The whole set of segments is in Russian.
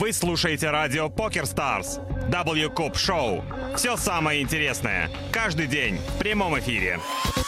Вы слушаете радио Покер Старс, W-Cup Шоу. Все самое интересное каждый день в прямом эфире.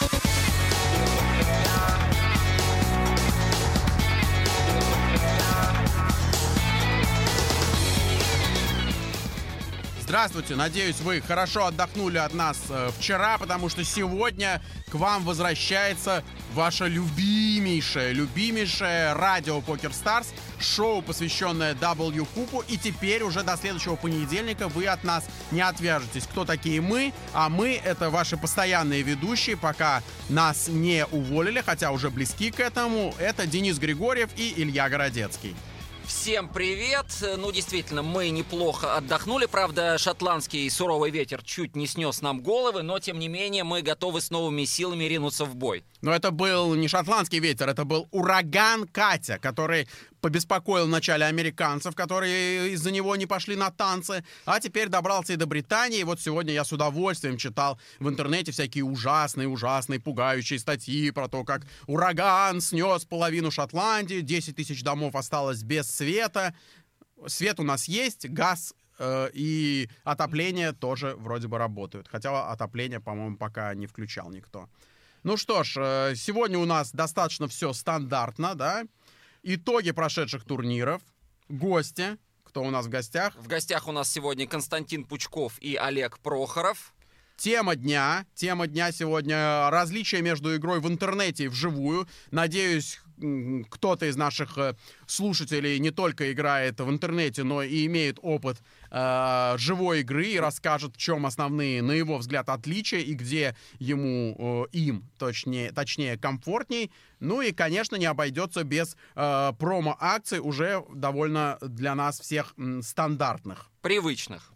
Здравствуйте, надеюсь, вы хорошо отдохнули от нас вчера, потому что сегодня к вам возвращается ваше любимейшее радио Покер Старс, шоу, посвященное W-Купу, и теперь уже до следующего понедельника вы от нас не отвяжетесь. Кто такие мы? А мы — это ваши постоянные ведущие, пока нас не уволили, хотя уже близки к этому. Это Денис Григорьев и Илья Городецкий. Всем привет! Ну, действительно, мы неплохо отдохнули. Правда, шотландский суровый ветер чуть не снес нам головы, но, тем не менее, мы готовы с новыми силами ринуться в бой. Но это был не шотландский ветер, это был ураган Катя, который побеспокоил вначале американцев, которые из-за него не пошли на танцы, а теперь добрался и до Британии. И вот сегодня я с удовольствием читал в интернете всякие ужасные, пугающие статьи про то, как ураган снес половину Шотландии, 10 тысяч домов осталось без света. Свет у нас есть, газ и отопление тоже вроде бы работают. Хотя отопление, по-моему, пока не включал никто. Ну что ж, сегодня у нас достаточно все стандартно, да? Итоги прошедших турниров, гости. Кто у нас в гостях? В гостях у нас сегодня Константин Пучков и Олег Прохоров. Тема дня сегодня — различия между игрой в интернете и вживую. Надеюсь, кто-то из наших слушателей не только играет в интернете, но и имеет опыт живой игры и расскажет, в чем основные, на его взгляд, отличия и где ему, точнее, комфортней. Ну и, конечно, не обойдется без промо-акций, уже довольно для нас всех стандартных. Привычных.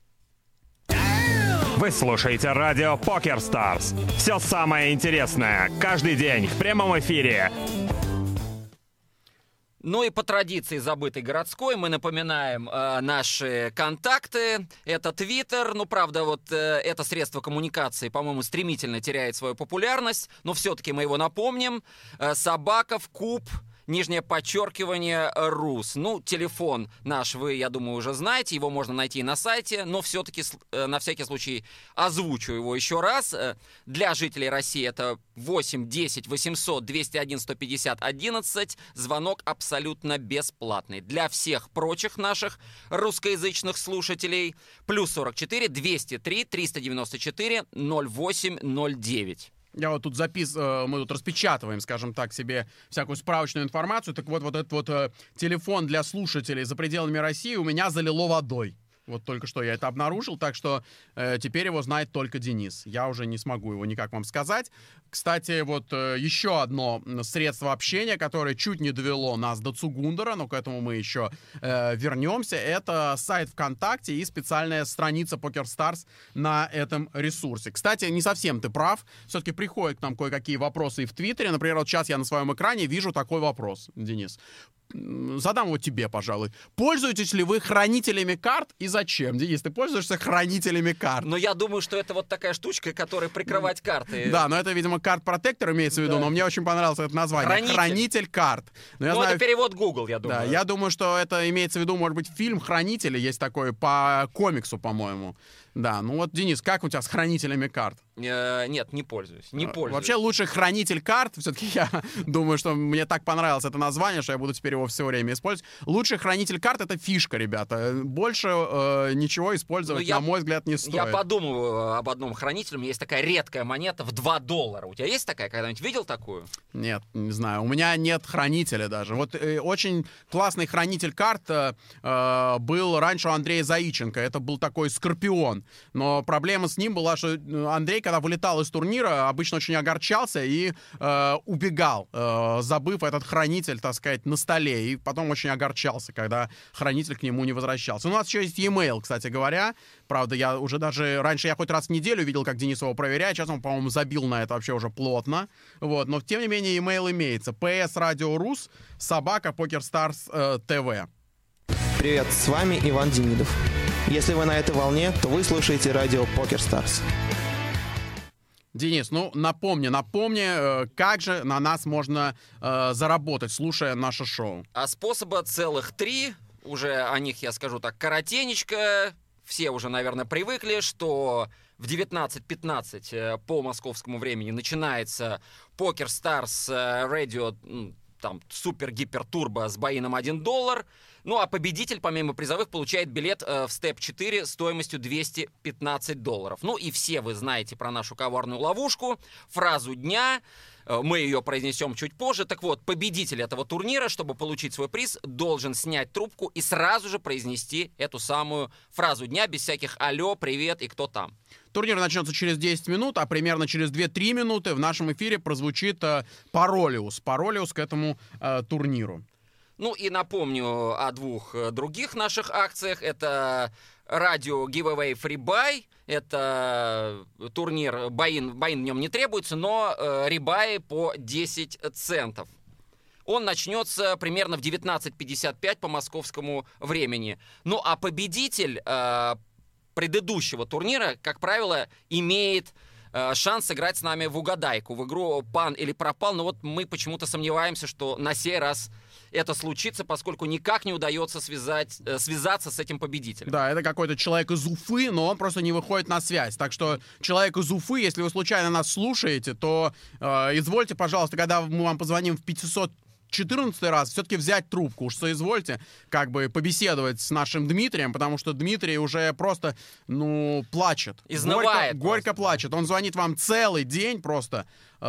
Вы слушаете радио Покер Старс. Все самое интересное каждый день в прямом эфире. Ну и по традиции забытой городской мы напоминаем наши контакты. Это Твиттер. Ну, правда, вот это средство коммуникации, по-моему, стремительно теряет свою популярность. Но все-таки мы его напомним. Собаков, Куб, _ РУС. Ну, телефон наш вы, я думаю, уже знаете. Его можно найти и на сайте. Но все-таки, на всякий случай, озвучу его еще раз. Для жителей России это 8 10 800 201 150 11. Звонок абсолютно бесплатный. Для всех прочих наших русскоязычных слушателей +44 203 394 0809. Я вот тут мы тут распечатываем, скажем так, себе всякую справочную информацию. Так вот этот вот телефон для слушателей за пределами России у меня залило водой. Вот только что я это обнаружил, так что теперь его знает только Денис. Я уже не смогу его никак вам сказать. Кстати, вот еще одно средство общения, которое чуть не довело нас до Цугундера, но к этому мы еще вернемся. Это сайт ВКонтакте и специальная страница Poker Stars на этом ресурсе. Кстати, не совсем ты прав. Все-таки приходят к нам кое-какие вопросы и в Твиттере. Например, вот сейчас я на своем экране вижу такой вопрос, Денис. Задам его тебе, пожалуй. Пользуетесь ли вы хранителями карт и зачем? Денис, ты пользуешься хранителями карт? Но я думаю, что это вот такая штучка, которая прикрывать карты. Да, но это, видимо, карт-протектор имеется в виду, но мне очень понравилось это название. Хранитель карт. Ну, это перевод Google, я думаю. Да, я думаю, что это имеется в виду, может быть, фильм «Хранители» есть такой по комиксу, по-моему. Да, ну вот, Денис, как у тебя с хранителями карт? Нет, не пользуюсь. Вообще лучше хранитель карт. Все-таки я думаю, что мне так понравилось это название, что я буду теперь его все время использовать. Лучший хранитель карт — это фишка, ребята. Больше ничего использовать, на мой взгляд, не стоит. Я подумываю об одном хранителе. У меня есть такая редкая монета в $2. У тебя есть такая? Когда-нибудь видел такую? Нет, не знаю. У меня нет хранителя даже. Вот очень классный хранитель карт был раньше у Андрея Заиченко. Это был такой Скорпион. Но проблема с ним была, что Андрей, когда вылетал из турнира, обычно очень огорчался и убегал, забыв этот хранитель, так сказать, на столе. И потом очень огорчался, когда хранитель к нему не возвращался. У нас еще есть e-mail, кстати говоря. Правда, я уже даже... Раньше я хоть раз в неделю видел, как Денис его проверяет. Сейчас он, по-моему, забил на это вообще уже плотно. Вот. Но, тем не менее, e-mail имеется. ps.radio.rus @PokerStars TV. Привет, с вами Иван Демидов. Если вы на этой волне, то вы слушаете радио Poker Stars. Денис, ну напомни, как же на нас можно заработать, слушая наше шоу? А способа целых 3. уже о них я скажу так коротенечко. Все уже, наверное, привыкли, что в 19:15 по московскому времени начинается Poker Stars Radio, там, супер-гипер-турбо с боином $1. Ну, а победитель, помимо призовых, получает билет в степ 4 стоимостью $215. Ну, и все вы знаете про нашу коварную ловушку, фразу дня. Мы ее произнесем чуть позже. Так вот, победитель этого турнира, чтобы получить свой приз, должен снять трубку и сразу же произнести эту самую фразу дня, без всяких «алло», «привет» и «кто там?». Турнир начнется через 10 минут, а примерно через 2-3 минуты в нашем эфире прозвучит Паролиус к этому турниру. Ну и напомню о двух других наших акциях. Это радио Giveaway Free Buy. Это турнир, боин в нем не требуется, но ребаи по 10 центов. Он начнется примерно в 19:55 по московскому времени. Ну а победитель предыдущего турнира, как правило, имеет шанс сыграть с нами в угадайку, в игру «Пан или пропал». Но вот мы почему-то сомневаемся, что на сей раз это случится, поскольку никак не удается связаться с этим победителем. Да, это какой-то человек из Уфы, но он просто не выходит на связь. Так что человек из Уфы, если вы случайно нас слушаете, то извольте, пожалуйста, когда мы вам позвоним в 514 раз, все-таки взять трубку. Уж соизвольте как бы побеседовать с нашим Дмитрием, потому что Дмитрий уже просто, плачет. Изнывает. Горько плачет. Он звонит вам целый день просто,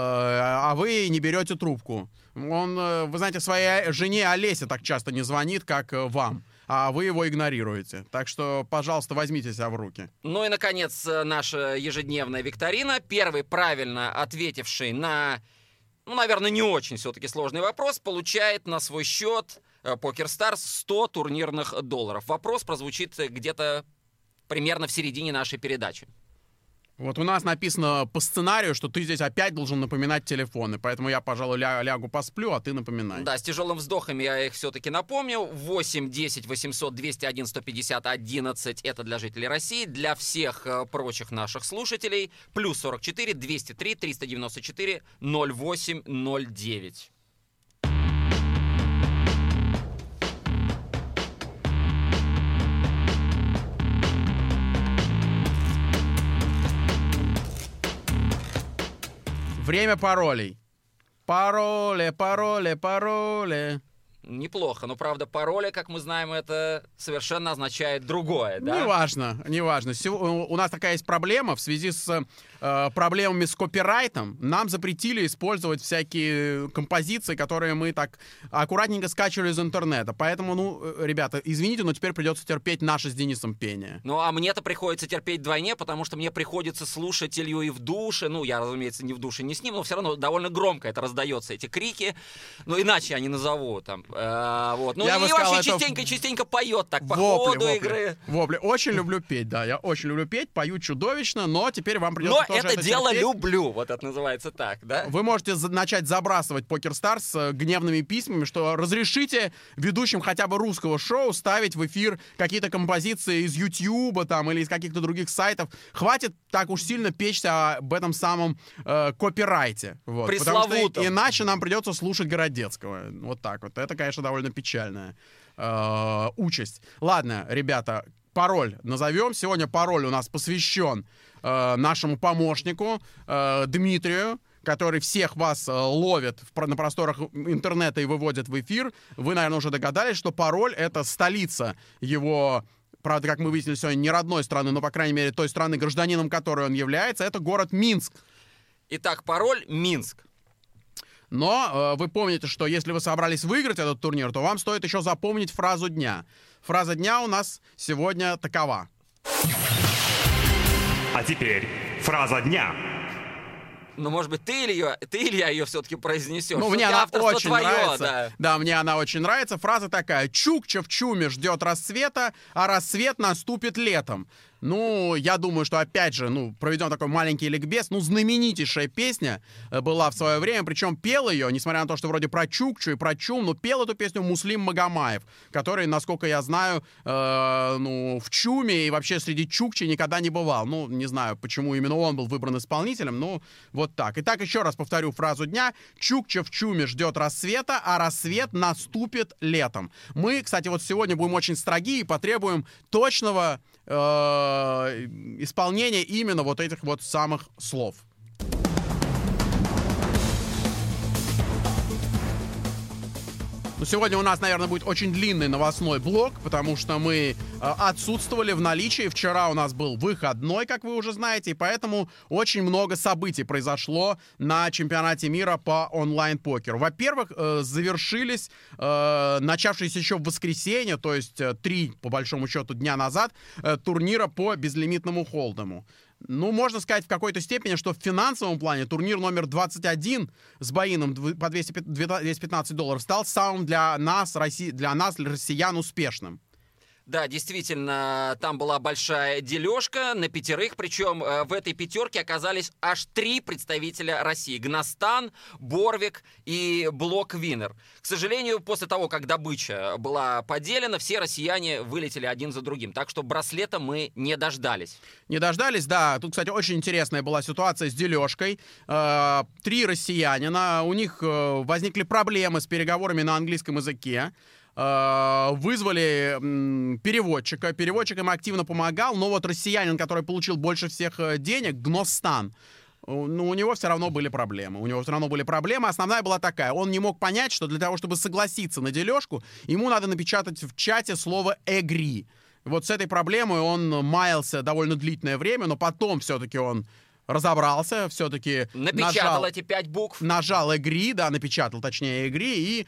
а вы не берете трубку. Он, вы знаете, своей жене Олесе так часто не звонит, как вам, а вы его игнорируете. Так что, пожалуйста, возьмите себя в руки. Ну и, наконец, наша ежедневная викторина. Первый правильно ответивший на, наверное, не очень все-таки сложный вопрос, получает на свой счет Poker Stars $100 турнирных долларов. Вопрос прозвучит где-то примерно в середине нашей передачи. Вот у нас написано по сценарию, что ты здесь опять должен напоминать телефоны, поэтому я, пожалуй, лягу посплю, а ты напоминай. Да, с тяжелым вздохом я их все-таки напомню. 8 10 800 201 150 11 это для жителей России. Для всех прочих наших слушателей плюс 44 203 394 08 09. Время паролей. Пароли. Неплохо, но, правда, пароли, как мы знаем, это совершенно означает другое, да? Неважно. У нас такая есть проблема в связи с проблемами с копирайтом. Нам запретили использовать всякие композиции, которые мы так аккуратненько скачивали из интернета. Поэтому, ребята, извините, но теперь придется терпеть наше с Денисом пение. Ну, а мне-то приходится терпеть вдвойне, потому что мне приходится слушать Илью и в душе. Ну, я, разумеется, не в душе, не с ним, но все равно довольно громко это раздается, эти крики. Ну, иначе я не назову там. Вот. Ну, и вообще частенько поет так по ходу игры. Вопли. Очень люблю петь, да, я очень люблю петь, пою чудовищно, но теперь вам придется тоже это дело терпеть. люблю, вот это называется так, да? Вы можете начать забрасывать Poker Stars гневными письмами, что разрешите ведущим хотя бы русского шоу ставить в эфир какие-то композиции из YouTube там, или из каких-то других сайтов. Хватит так уж сильно печься об этом самом копирайте. Вот. Пресловутом. Потому что иначе нам придется слушать Городецкого. Вот так вот. Это, конечно, довольно печальная участь. Ладно, ребята, пароль назовем. Сегодня пароль у нас посвящен нашему помощнику Дмитрию, который всех вас ловит на просторах интернета и выводит в эфир. Вы, наверное, уже догадались, что пароль — это столица его, правда, как мы выяснили сегодня, не родной страны, но, по крайней мере, той страны, гражданином которой он является. Это город Минск. Итак, пароль Минск. Но вы помните, что если вы собрались выиграть этот турнир, то вам стоит еще запомнить фразу дня. Фраза дня у нас сегодня такова. А теперь фраза дня. Ну, может быть, ты, Илья, ее все-таки произнесешь. Ну, мне она очень нравится. Да. Да, мне она очень нравится. Фраза такая: Чукча в чуме ждет рассвета, а рассвет наступит летом. Ну, я думаю, что, опять же, проведем такой маленький ликбез. Знаменитейшая песня была в свое время, причем пел ее, несмотря на то, что вроде про Чукчу и про Чум, но пел эту песню Муслим Магомаев, который, насколько я знаю, в Чуме и вообще среди чукчи никогда не бывал. Не знаю, почему именно он был выбран исполнителем, но вот так. Итак, еще раз повторю фразу дня. Чукча в Чуме ждет рассвета, а рассвет наступит летом. Мы, кстати, вот сегодня будем очень строги и потребуем точного исполнения именно вот этих вот самых слов. Сегодня у нас, наверное, будет очень длинный новостной блок, потому что мы отсутствовали в наличии. Вчера у нас был выходной, как вы уже знаете, и поэтому очень много событий произошло на чемпионате мира по онлайн-покеру. Во-первых, завершились начавшиеся еще в воскресенье, то есть 3, по большому счету, дня назад, турнира по безлимитному холдему. Можно сказать в какой-то степени, что в финансовом плане турнир номер 21 с баином по $215 стал самым для нас, россиян, успешным. Да, действительно, там была большая дележка на 5, причем в этой 5 оказались аж 3 представителя России. Гностан, Борвик и Блок Винер. К сожалению, после того, как добыча была поделена, все россияне вылетели один за другим. Так что браслета мы не дождались. Не дождались, да. Тут, кстати, очень интересная была ситуация с дележкой. 3 россиянина, у них возникли проблемы с переговорами на английском языке. Вызвали переводчика. Переводчик им активно помогал, но вот россиянин, который получил больше всех денег, Гностан, у него все равно были проблемы. Основная была такая. Он не мог понять, что для того, чтобы согласиться на дележку, ему надо напечатать в чате слово «agree». Вот с этой проблемой он маялся довольно длительное время, но потом все-таки он разобрался, все-таки напечатал эти 5 букв. Нажал agree, да, напечатал, точнее, agree, и,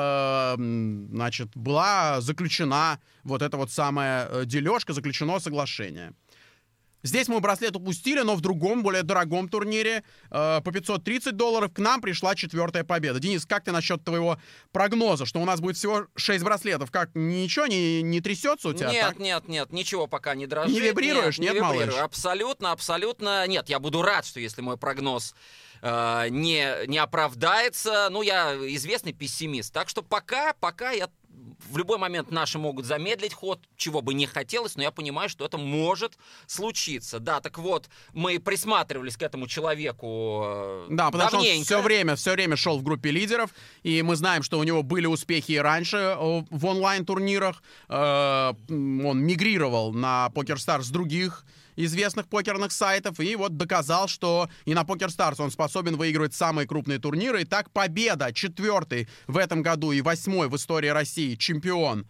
была заключена вот эта вот самая дележка, заключено соглашение. Здесь мы браслет упустили, но в другом, более дорогом турнире по $530 к нам пришла 4-я победа. Денис, как ты насчет твоего прогноза, что у нас будет всего 6 браслетов? Как, ничего не трясется у тебя? Нет, ничего пока не дрожит. Не вибрируешь, нет, вибрирую. малыш? Абсолютно. Нет, я буду рад, что если мой прогноз не оправдается. Я известный пессимист. Так что пока я... В любой момент наши могут замедлить ход, чего бы не хотелось, но я понимаю, что это может случиться. Да, так вот, мы присматривались к этому человеку да, потому давненько. что он все время шел в группе лидеров, и мы знаем, что у него были успехи и раньше в онлайн-турнирах. Он мигрировал на PokerStars с других известных покерных сайтов, и вот доказал, что и на PokerStars он способен выигрывать самые крупные турниры. И так победа, 4-й в этом году и 8-й в истории России чемпион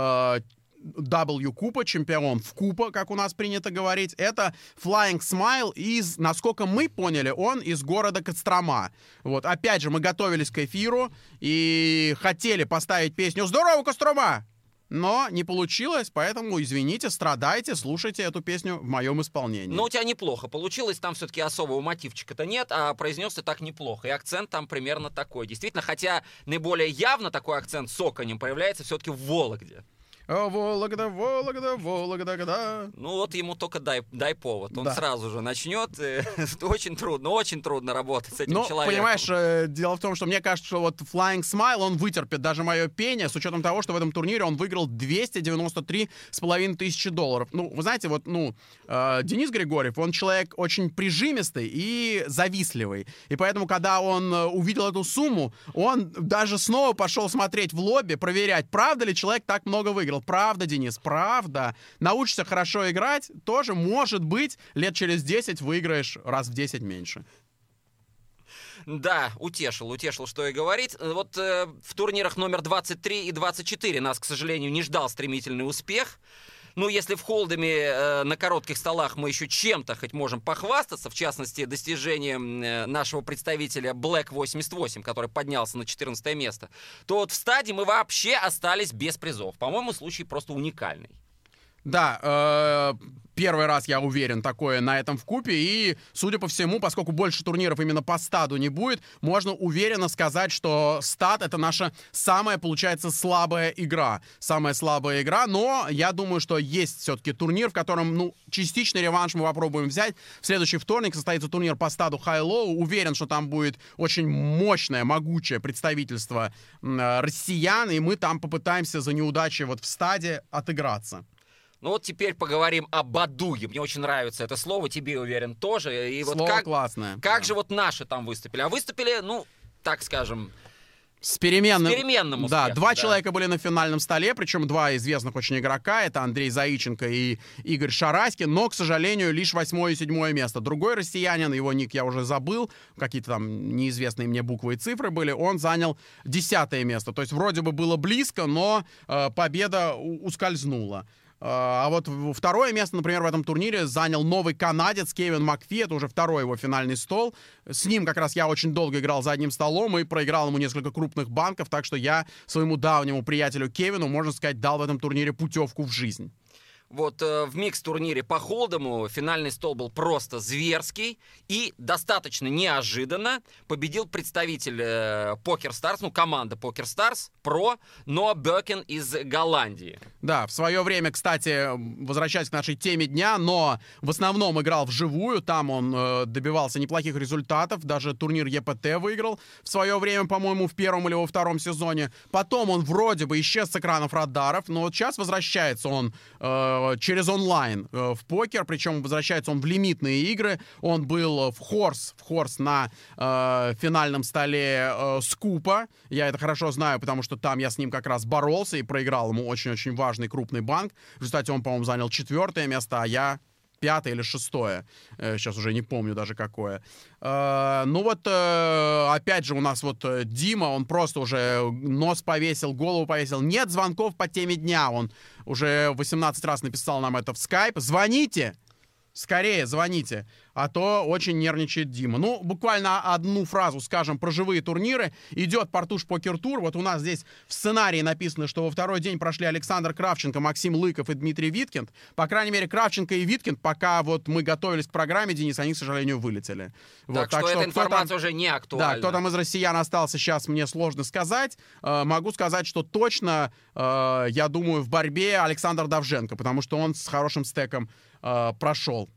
W-купа, чемпион в купа, как у нас принято говорить, это Flying Smile из, насколько мы поняли, он из города Кострома. Вот, опять же, мы готовились к эфиру и хотели поставить песню «Здорово, Кострома!», но не получилось, поэтому, извините, страдайте, слушайте эту песню в моем исполнении. Но у тебя неплохо получилось, там все-таки особого мотивчика-то нет, а произнес ты так неплохо. И акцент там примерно такой. Действительно, хотя наиболее явно такой акцент с оконем проявляется все-таки в Вологде. Вологда, Вологда, Вологда, да. Вот ему только дай повод. Он сразу же начнет. Очень трудно работать с этим человеком. Понимаешь, дело в том, что мне кажется, что вот Flying Smile, он вытерпит даже мое пение, с учетом того, что в этом турнире он выиграл $293,5 тысяч. Вы знаете, Денис Григорьев, он человек очень прижимистый и завистливый. И поэтому, когда он увидел эту сумму, он даже снова пошел смотреть в лобби, проверять, правда ли человек так много выиграл. Правда, Денис, правда. Научишься хорошо играть, тоже, может быть, лет через 10 выиграешь раз в 10 меньше. Да, утешил, что и говорить. Вот в турнирах номер 23 и 24 нас, к сожалению, не ждал стремительный успех. Если в холдеме на коротких столах мы еще чем-то хоть можем похвастаться, в частности, достижением нашего представителя Black 88, который поднялся на 14 место, то вот в стадии мы вообще остались без призов. По-моему, случай просто уникальный. Да, первый раз, я уверен, такое на этом вкупе. И, судя по всему, поскольку больше турниров именно по стаду не будет, можно уверенно сказать, что стад — это наша самая, получается, слабая игра. Самая слабая игра, но я думаю, что есть все-таки турнир, в котором, частичный реванш мы попробуем взять. В следующий вторник состоится турнир по стаду High-Low. Уверен, что там будет очень мощное, могучее представительство россиян, и мы там попытаемся за неудачи вот в стаде отыграться. Ну вот теперь поговорим о Бадуге. Мне очень нравится это слово, тебе, уверен, тоже. И слово вот как, классное. Как же вот наши там выступили? А выступили, так скажем... С переменным успехом. Да, два человека были на финальном столе, причем два известных очень игрока. Это Андрей Заиченко и Игорь Шараськин, но, к сожалению, лишь 8 и 7 место. Другой россиянин, его ник я уже забыл, какие-то там неизвестные мне буквы и цифры были, он занял 10 место. То есть вроде бы было близко, но победа ускользнула. А вот второе место, например, в этом турнире занял новый канадец Кевин Макфи. Это уже второй его финальный стол. С ним как раз я очень долго играл за одним столом и проиграл ему несколько крупных банков. Так что я своему давнему приятелю Кевину, можно сказать, дал в этом турнире путевку в жизнь. Вот в микс-турнире по Холдему финальный стол был просто зверский, и достаточно неожиданно победил представитель Poker Stars, команда Poker Stars, Ноа Бёкен из Голландии. Да, в свое время, кстати, возвращаясь к нашей теме дня, но в основном играл вживую, там он добивался неплохих результатов, даже турнир ЕПТ выиграл в свое время, по-моему, в первом или во втором сезоне. Потом он вроде бы исчез с экранов радаров, но вот сейчас возвращается он через онлайн в покер, причем возвращается он в лимитные игры. Он был в Хорс на финальном столе Скупа. Я это хорошо знаю, потому что там я с ним как раз боролся и проиграл ему очень-очень важный крупный банк. В результате он, по-моему, занял 4 место, а я 5 или 6. Сейчас уже не помню даже какое. Опять же у нас вот Дима, он просто уже нос повесил, голову повесил. Нет звонков по теме дня. Он уже 18 раз написал нам это в скайп. Звоните! Скорее звоните, а то очень нервничает Дима. Буквально одну фразу скажем про живые турниры. Идет Партуш Покер Тур. Вот у нас здесь в сценарии написано, что во второй день прошли Александр Кравченко, Максим Лыков и Дмитрий Виткинд. По крайней мере, Кравченко и Виткинд, пока вот мы готовились к программе, Денис, они, к сожалению, вылетели. Так что эта информация уже не актуальна. Да, кто там из россиян остался сейчас, мне сложно сказать. Могу сказать, что точно, я думаю, в борьбе Александр Довженко, потому что он с хорошим стеком прошел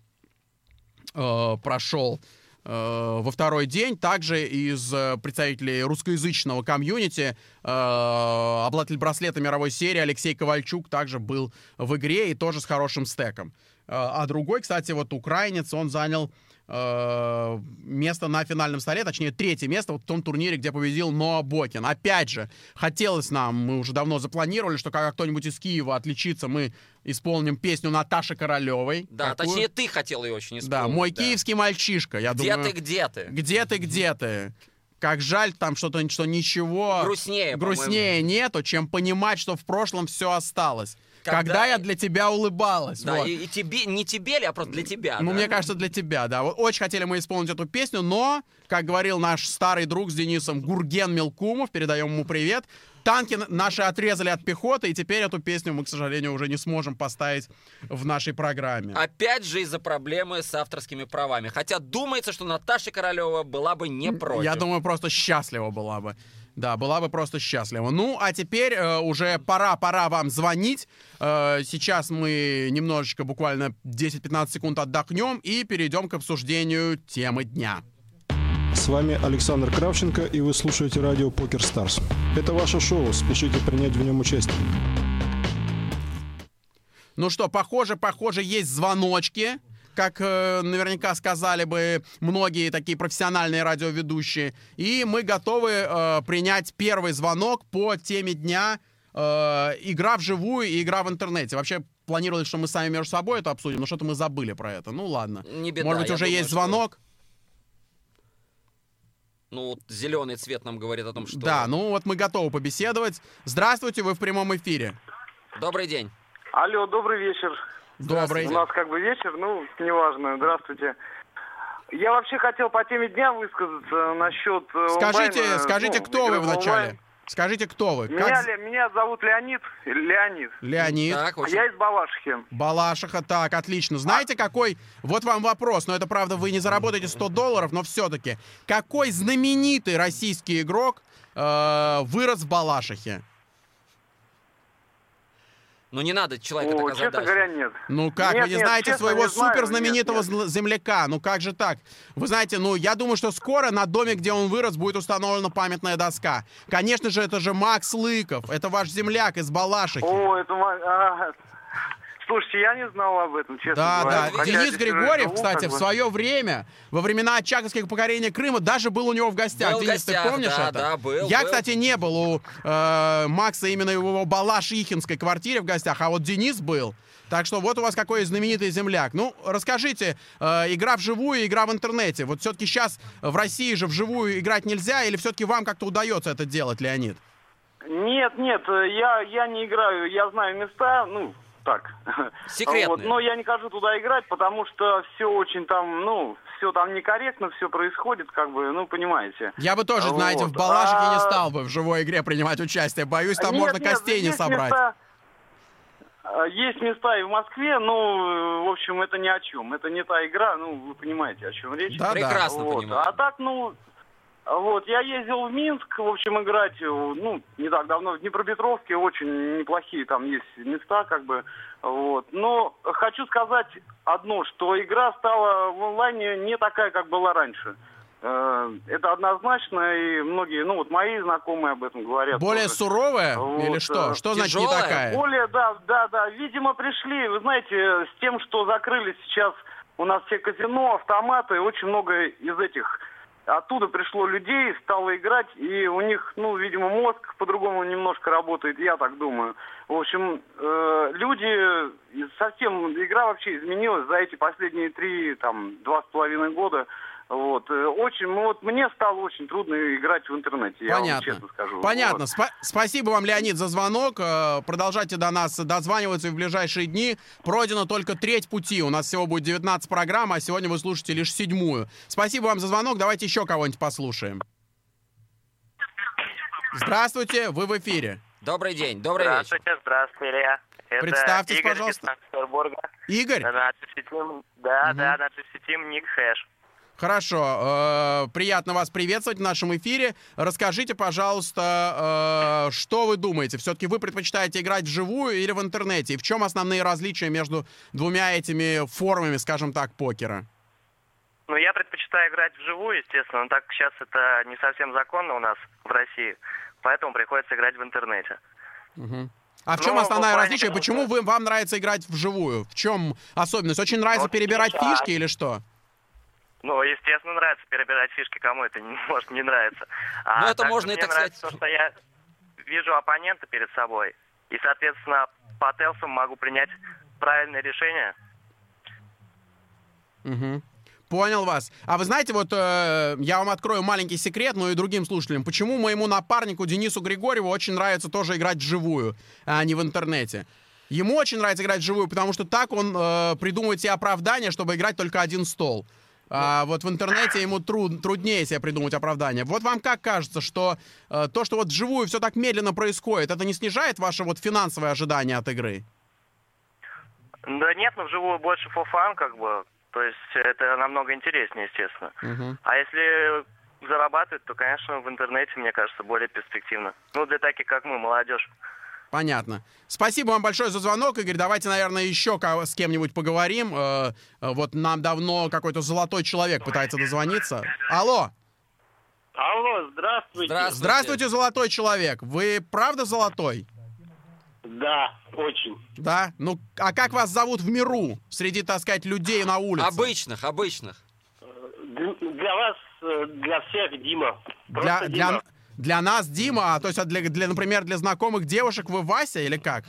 во второй день. Также из представителей русскоязычного комьюнити обладатель браслета мировой серии Алексей Ковальчук также был в игре и тоже с хорошим стеком. А другой, кстати, вот украинец, он занял место на финальном столе, точнее, 3 место вот в том турнире, где победил Ноа Бокин. Опять же, хотелось нам, мы уже давно запланировали, что когда кто-нибудь из Киева отличится, мы исполним песню Наташи Королевой. Да, такую. Точнее, ты хотел ее очень исполнить. Да, мой киевский мальчишка, я думаю. Где ты? Где ты? Как жаль там, что ничего грустнее нету, чем понимать, что в прошлом все осталось. Когда я для тебя улыбалась. Да, вот. и тебе, не тебе ли, а просто для тебя. Ну, мне кажется, для тебя, да. Вот очень хотели мы исполнить эту песню, но, как говорил наш старый друг с Денисом Гурген Мелкумов, передаем ему привет, танки наши отрезали от пехоты, и теперь эту песню мы, к сожалению, уже не сможем поставить в нашей программе. Опять же из-за проблемы с авторскими правами. Хотя думается, что Наташа Королева была бы не против. Я думаю, просто счастлива была бы. Да, была бы просто счастлива. Ну, а теперь уже пора вам звонить. Сейчас мы немножечко, буквально 10-15 секунд отдохнем и перейдем к обсуждению темы дня. С вами Александр Кравченко, и вы слушаете радио Poker Stars. Это ваше шоу, спешите принять в нем участие. Ну что, похоже, есть звоночки. Как наверняка сказали бы многие такие профессиональные радиоведущие. И мы готовы принять первый звонок по теме дня игра вживую и игра в интернете. Вообще планировали, что мы сами между собой это обсудим, но что-то мы забыли про это. Ну ладно. Не беда, может быть, уже есть звонок? Ну, зеленый цвет нам говорит о том, что... Да, ну вот мы готовы побеседовать. Здравствуйте, вы в прямом эфире. Добрый день. Алло, добрый вечер. Добрый. У нас как бы вечер, неважно. Здравствуйте. Я вообще хотел по теме дня высказаться насчет Скажите, кто вы вначале? Скажите, кто вы? Меня зовут Леонид. Леонид. Так, очень... Я из Балашихи. Балашиха, так, отлично. Знаете, какой... Вот вам вопрос, но это, правда, вы не заработаете $100, но все-таки. Какой знаменитый российский игрок вырос в Балашихе? Ну, не надо человека так Честно озадачивать. говоря, нет. Ну как, Нет, вы не нет, знаете честно, своего не знаю. суперзнаменитого Нет. земляка? Ну как же так? Вы знаете, ну я думаю, что скоро на доме, где он вырос, будет установлена памятная доска. Конечно же, это же Макс Лыков, это ваш земляк из Балашихи. О, это... Слушайте, я не знал об этом, честно Да, говоря. да. Хотя Денис здесь Григорьев, живу, кстати, как в бы. свое время, во времена очаговских покорений Крыма, даже был у него в гостях. Был в Денис, гостях, ты помнишь да, это? да, был, Я, был. кстати, не был у Макса именно в его Балашихинской квартире в гостях, а вот Денис был. Так что вот у вас какой знаменитый земляк. Ну, расскажите, игра вживую, игра в интернете. Вот все-таки сейчас в России же вживую играть нельзя, или все-таки вам как-то удается это делать, Леонид? Нет, я не играю, я знаю места, ну, так. Секретные. Вот, но я не хожу туда играть, потому что все очень там, ну, все там некорректно, все происходит, как бы, ну, понимаете. Я бы тоже, знаете, в Вот. Балашихе не стал бы в живой игре принимать участие. Боюсь, там можно костей не есть собрать. Есть места и в Москве, ну, в общем, это ни о чем. Это не та игра, ну, вы понимаете, о чем речь. Да, Прекрасно Вот. понимаю. А так, ну, вот, я ездил в Минск, в общем, играть, ну, не так давно, в Днепропетровске, очень неплохие там есть места, как бы, вот. Но хочу сказать одно, что игра стала в онлайне не такая, как была раньше. Это однозначно, и многие, ну, вот мои знакомые об этом говорят. Более тоже. суровая Вот, или что? Что значит не тяжелая? такая? Более, да, видимо, пришли, вы знаете, с тем, что закрыли сейчас у нас все казино, автоматы, очень много из этих... Оттуда пришло людей, стало играть, и у них, ну, видимо, мозг по-другому немножко работает, я так думаю. В общем, люди, совсем игра вообще изменилась за эти последние 2,5 года. Вот. Очень, вот мне стало очень трудно играть в интернете, я вам Понятно. честно скажу. Понятно. Вот. Спасибо вам, Леонид, за звонок. Продолжайте до нас дозваниваться в ближайшие дни. Пройдено только треть пути. У нас всего будет 19 программ, а сегодня вы слушаете лишь 7-ю. Спасибо вам за звонок. Давайте еще кого-нибудь послушаем. Здравствуйте, вы в эфире. Добрый день, добрый вечер. Здравствуйте, Илья. Это Представьтесь, Игорь пожалуйста. из Санкт-Петербурга. Игорь? На Сетим, да, на Сетим ник хэш. Хорошо, приятно вас приветствовать в нашем эфире. Расскажите, пожалуйста, что вы думаете? Все-таки вы предпочитаете играть вживую или в интернете? И в чем основные различия между двумя этими формами, скажем так, покера? Ну, я предпочитаю играть вживую, естественно, но так как сейчас это не совсем законно у нас в России, поэтому приходится играть в интернете. А в чем Ну, основное в плане различие? Почему вам нравится играть вживую? В чем особенность? Очень нравится Вот перебирать да. фишки или что? Ну, естественно, нравится перебирать фишки, кому это может не нравится. Ну, это также можно и мне так нравится сказать. то, что я вижу оппонента перед собой, и, соответственно, по телсам могу принять правильное решение. Понял вас. А вы знаете, вот я вам открою маленький секрет, ну и другим слушателям. Почему моему напарнику Денису Григорьеву очень нравится тоже играть вживую, а не в интернете? Ему очень нравится играть вживую, потому что так он придумывает себе оправдание, чтобы играть только один стол. А вот в интернете ему труднее себе придумать оправдание. Вот вам как кажется, что то, что вот вживую все так медленно происходит, это не снижает ваше вот финансовое ожидание от игры? Да нет, но вживую больше for fun, как бы. То есть это намного интереснее, естественно. А если зарабатывать, то, конечно, в интернете, мне кажется, более перспективно. Ну, для таких, как мы, молодежь. Понятно. Спасибо вам большое за звонок, Игорь. Давайте, наверное, еще с кем-нибудь поговорим. Вот нам давно какой-то золотой человек пытается дозвониться. Алло. Алло, здравствуйте. Здравствуйте, золотой человек. Вы правда золотой? Да, очень. Да? Ну, а как вас зовут в миру, среди, так сказать, людей на улице? Обычных. Для вас, для всех, Дима. Просто Дима. Для нас Дима, а то есть, например, для знакомых девушек вы Вася или как?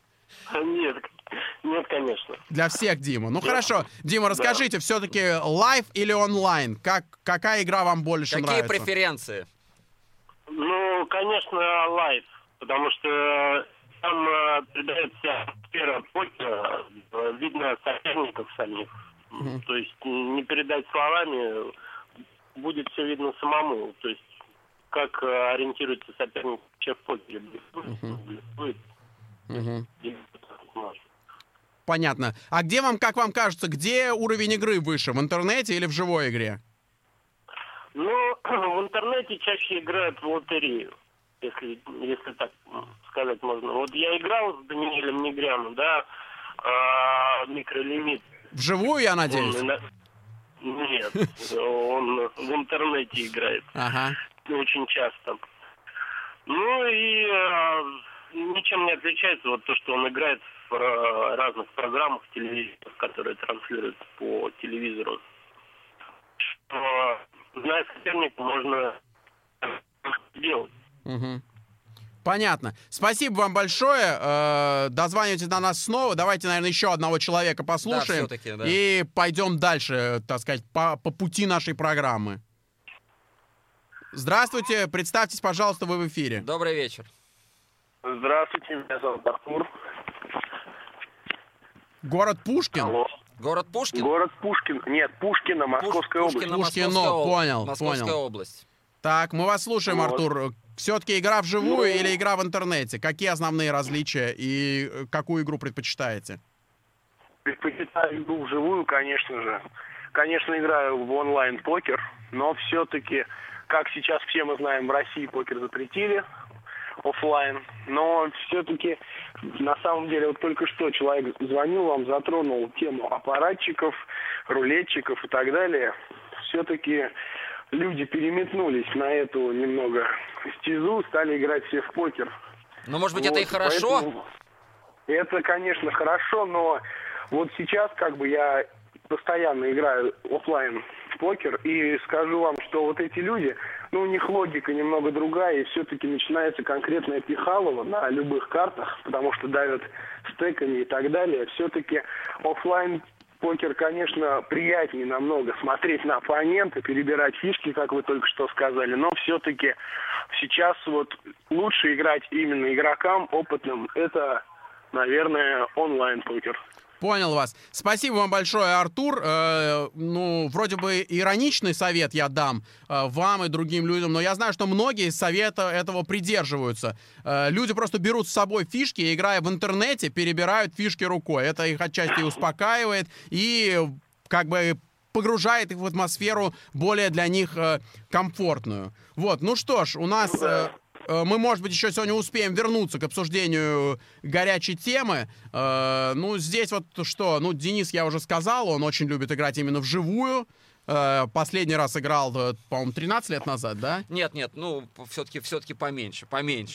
Нет, конечно. Для всех Дима. Ну хорошо. Дима, расскажите, все-таки лайв или онлайн? Какая игра вам больше нравится? Какие преференции? Ну, конечно, лайв. Потому что там придается атмосфера покера, видно соперников самих. То есть не передать словами, будет все видно самому. То есть как ориентируется соперник в покере. Понятно. А где вам, как вам кажется, где уровень игры выше, в интернете или в живой игре? Ну, в интернете чаще играют в лотерею, если так сказать можно. Вот я играл с Даниэлем Негряном, да, микролимит. Вживую, я надеюсь? Нет, он в интернете играет. Ага. Очень часто. Ну и ничем не отличается вот то, что он играет в разных программах телевизоров, которые транслируются по телевизору. Зная соперника, можно делать. Угу. Понятно. Спасибо вам большое. Дозванивайтесь на нас снова. Давайте, наверное, еще одного человека послушаем. Да, все-таки, да. И пойдем дальше, так сказать, по пути нашей программы. Здравствуйте. Представьтесь, пожалуйста, вы в эфире. Добрый вечер. Здравствуйте, меня зовут Артур. Город Пушкин? Алло. Город Пушкин? Город Пушкин. Нет, Пушкино, Московская область. Пушкино, понял. Московская область. Так, мы вас слушаем, Вот. Артур. Все-таки игра вживую или игра в интернете? Какие основные различия и какую игру предпочитаете? Предпочитаю игру вживую, конечно же. Конечно, играю в онлайн-покер, но все-таки, как сейчас все мы знаем, в России покер запретили, офлайн. Но все-таки, на самом деле, вот только что человек звонил вам, затронул тему аппаратчиков, рулетчиков и так далее. Все-таки люди переметнулись на эту немного стезу, стали играть все в покер. Ну, может быть, это и хорошо? Поэтому это, конечно, хорошо, но вот сейчас как бы я постоянно играю офлайн в покер и скажу вам, что вот эти люди, ну, у них логика немного другая, и все-таки начинается конкретное пихалово на любых картах, потому что давят стеками и так далее. Все-таки офлайн покер, конечно, приятнее намного смотреть на оппонента, перебирать фишки, как вы только что сказали, но все-таки сейчас вот лучше играть именно игрокам опытным, это, наверное, онлайн-покер. Понял вас. Спасибо вам большое, Артур. Ну, вроде бы ироничный совет я дам вам и другим людям, но я знаю, что многие совета этого придерживаются. Люди просто берут с собой фишки, и, играя в интернете, перебирают фишки рукой. Это их отчасти успокаивает и как бы погружает их в атмосферу более для них комфортную. Вот, ну что ж, у нас... Мы, может быть, еще сегодня успеем вернуться к обсуждению горячей темы. Ну, здесь вот что, ну, Денис, я уже сказал, он очень любит играть именно вживую. Последний раз играл, по-моему, 13 лет назад, да? Нет, ну, все-таки поменьше.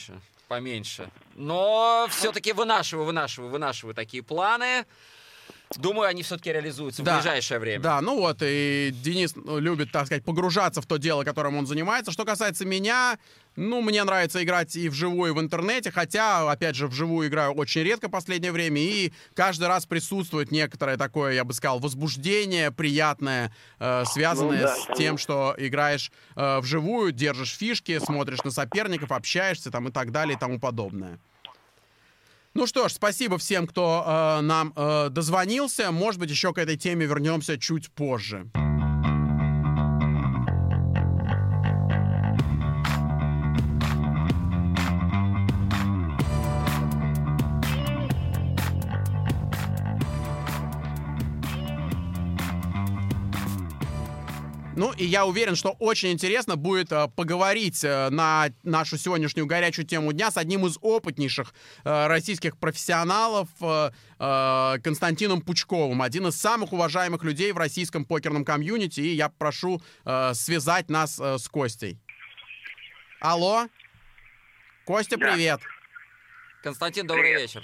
Но все-таки вынашиваю такие планы. Думаю, они все-таки реализуются в ближайшее время. Да, ну вот, и Денис любит, так сказать, погружаться в то дело, которым он занимается. Что касается меня, ну, мне нравится играть и вживую, и в интернете, хотя, опять же, вживую играю очень редко в последнее время, и каждый раз присутствует некоторое такое, я бы сказал, возбуждение приятное, связанное с тем, что играешь вживую, держишь фишки, смотришь на соперников, общаешься там и так далее и тому подобное. Ну что ж, спасибо всем, кто нам дозвонился. Может быть, еще к этой теме вернемся чуть позже. Ну, и я уверен, что очень интересно будет поговорить на нашу сегодняшнюю горячую тему дня с одним из опытнейших российских профессионалов Константином Пучковым, один из самых уважаемых людей в российском покерном комьюнити, и я прошу связать нас с Костей. Алло? Костя, да. Привет. Константин, добрый вечер.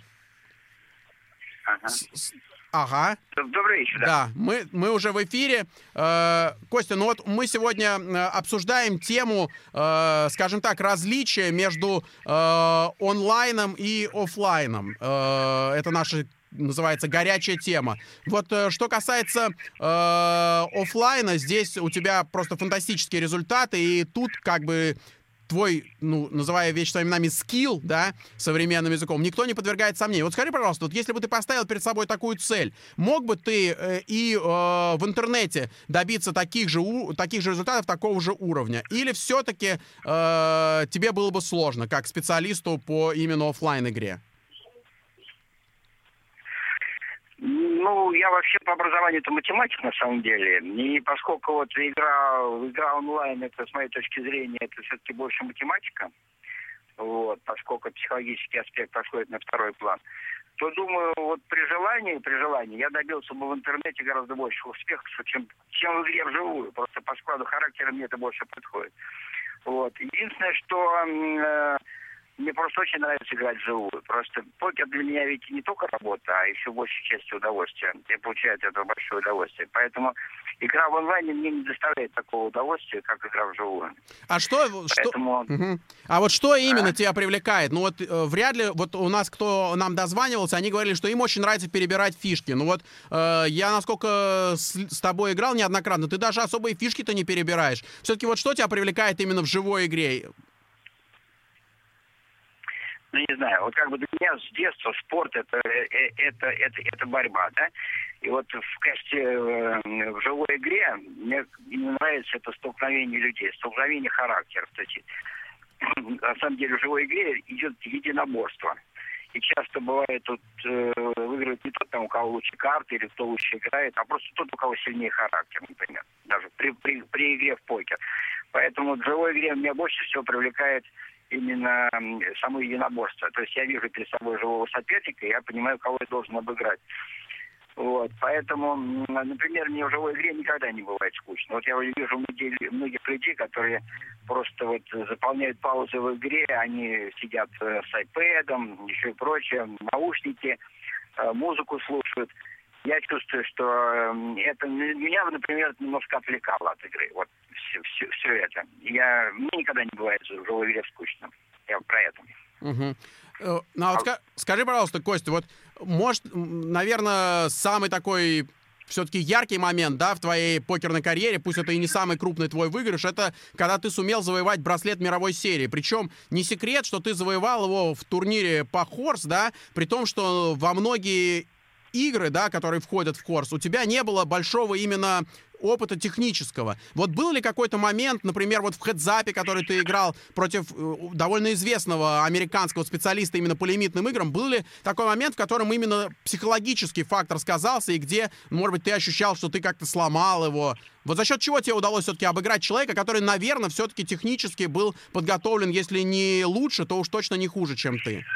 Ага. Добрый вечер, да. Да, мы уже в эфире. Костя, ну вот мы сегодня обсуждаем тему, скажем так, различия между онлайном и офлайном. Это наша, называется, горячая тема. Вот что касается офлайна, здесь у тебя просто фантастические результаты, и тут как бы твой, ну, называя вещи своими именами, скилл, да, современным языком, никто не подвергает сомнению. Вот скажи, пожалуйста, вот если бы ты поставил перед собой такую цель, мог бы ты в интернете добиться таких же результатов, такого же уровня? Или все-таки тебе было бы сложно, как специалисту по именно офлайн-игре? Ну, я вообще по образованию-то математик, на самом деле. И поскольку вот игра онлайн, это, с моей точки зрения, это все-таки больше математика, вот, поскольку психологический аспект отходит на второй план, то, думаю, вот при желании, я добился бы в интернете гораздо больше успехов, чем в игре вживую. Просто по складу характера мне это больше подходит. Вот. Единственное, что... Мне просто очень нравится играть вживую. Просто покер для меня ведь не только работа, а еще большей частью удовольствия. Я получаю от этого большое удовольствие. Поэтому игра в онлайне мне не доставляет такого удовольствия, как игра вживую. А А вот что именно тебя привлекает? Ну вот вряд ли, вот у нас, кто нам дозванивался, они говорили, что им очень нравится перебирать фишки. Ну вот я, насколько с тобой играл неоднократно, ты даже особые фишки-то не перебираешь. Все-таки вот что тебя привлекает именно в живой игре? Ну, не знаю, вот как бы для меня с детства спорт это борьба, да? И вот в качестве в живой игре мне нравится это столкновение людей, столкновение характеров. То есть, на самом деле в живой игре идет единоборство. И часто бывает, тут выигрывает не тот, там, у кого лучше карты или кто лучше играет, а просто тот, у кого сильнее характер, например, даже при игре в покер. Поэтому в живой игре меня больше всего привлекает именно само единоборство. То есть я вижу перед собой живого соперника, и я понимаю, кого я должен обыграть. Вот. Поэтому, например, мне в живой игре никогда не бывает скучно. Вот я вижу многих людей, которые просто вот заполняют паузы в игре, они сидят с айпэдом, еще и прочее, наушники, музыку слушают. Я чувствую, что это меня, например, немножко отвлекало от игры. Вот все это. Мне никогда не бывает в живой игре скучно. Я про это. Угу. Ну, а вот скажи, пожалуйста, Костя, вот, может, наверное, самый такой все-таки яркий момент, да, в твоей покерной карьере, пусть это и не самый крупный твой выигрыш, это когда ты сумел завоевать браслет мировой серии. Причем не секрет, что ты завоевал его в турнире по хорс, да, при том, что во многие игры, да, которые входят в хорс, у тебя не было большого именно опыта технического. Вот был ли какой-то момент, например, вот в хедзапе, который ты играл против довольно известного американского специалиста именно по лимитным играм, был ли такой момент, в котором именно психологический фактор сказался, и где, может быть, ты ощущал, что ты как-то сломал его? Вот за счет чего тебе удалось все-таки обыграть человека, который, наверное, все-таки технически был подготовлен, если не лучше, то уж точно не хуже, чем ты?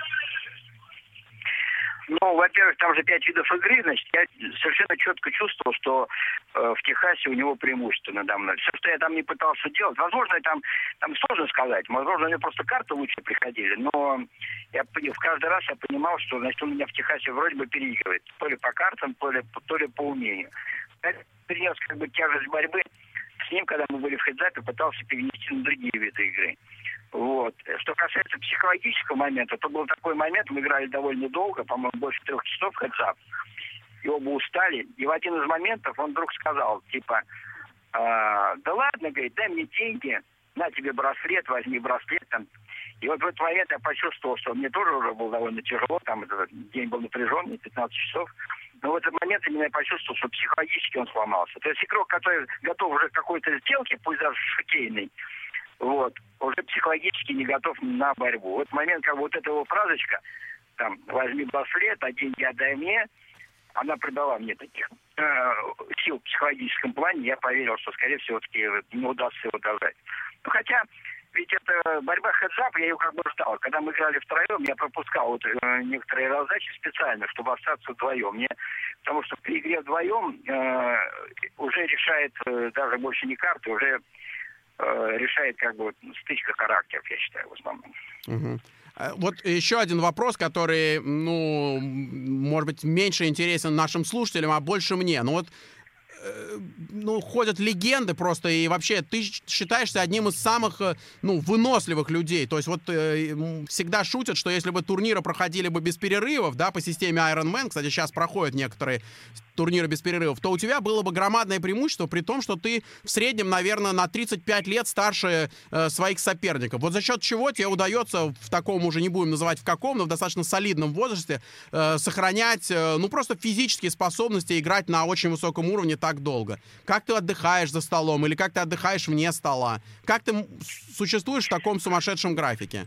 Ну, во-первых, там же 5 видов игры, значит, я совершенно четко чувствовал, что в Техасе у него преимущество надо мной. Все, что я там не пытался делать, возможно, там сложно сказать, возможно, мне просто карты лучше приходили, но каждый раз я понимал, что, значит, он меня в Техасе вроде бы переигрывает, то ли по картам, то ли по умению. Я перенес как бы тяжесть борьбы с ним, когда мы были в хедзапе, пытался перенести на другие виды игры. Вот. Что касается психологического момента, то был такой момент, мы играли довольно долго, по-моему, больше 3 часов хедзап, и оба устали. И в один из моментов он вдруг сказал, типа, да ладно, говорит, дай мне деньги, на тебе браслет, возьми браслет. Там. И вот в этот момент я почувствовал, что мне тоже уже было довольно тяжело, там этот день был напряженный, 15 часов. Но в этот момент именно я почувствовал, что психологически он сломался. То есть игрок, который готов уже к какой-то сделке, пусть даже шутейной, вот, уже психологически не готов на борьбу. Вот в момент, как вот эта его фразочка, там, возьми браслет, а деньги отдай мне, она придала мне таких сил в психологическом плане, я поверил, что, скорее всего, таки не удастся его дожать. Ну, хотя, ведь это борьба хедзап, я ее как бы ждал. Когда мы играли втроем, я пропускал вот, некоторые раздачи специально, чтобы остаться вдвоем. Потому что при игре вдвоем уже решает даже больше не карты, уже решает как бы стычка характеров, я считаю, в основном. Угу. Вот еще один вопрос, который, ну, может быть, меньше интересен нашим слушателям, а больше мне. Ну вот, ну, ходят легенды просто, и вообще ты считаешься одним из самых, ну, выносливых людей. То есть вот всегда шутят, что если бы турниры проходили бы без перерывов, да, по системе Iron Man, кстати, сейчас проходят некоторые, турниры без перерывов, то у тебя было бы громадное преимущество, при том, что ты в среднем, наверное, на 35 лет старше своих соперников. Вот за счет чего тебе удается в таком, уже не будем называть в каком, но в достаточно солидном возрасте сохранять, просто физические способности играть на очень высоком уровне так долго? Как ты отдыхаешь за столом или как ты отдыхаешь вне стола? Как ты существуешь в таком сумасшедшем графике?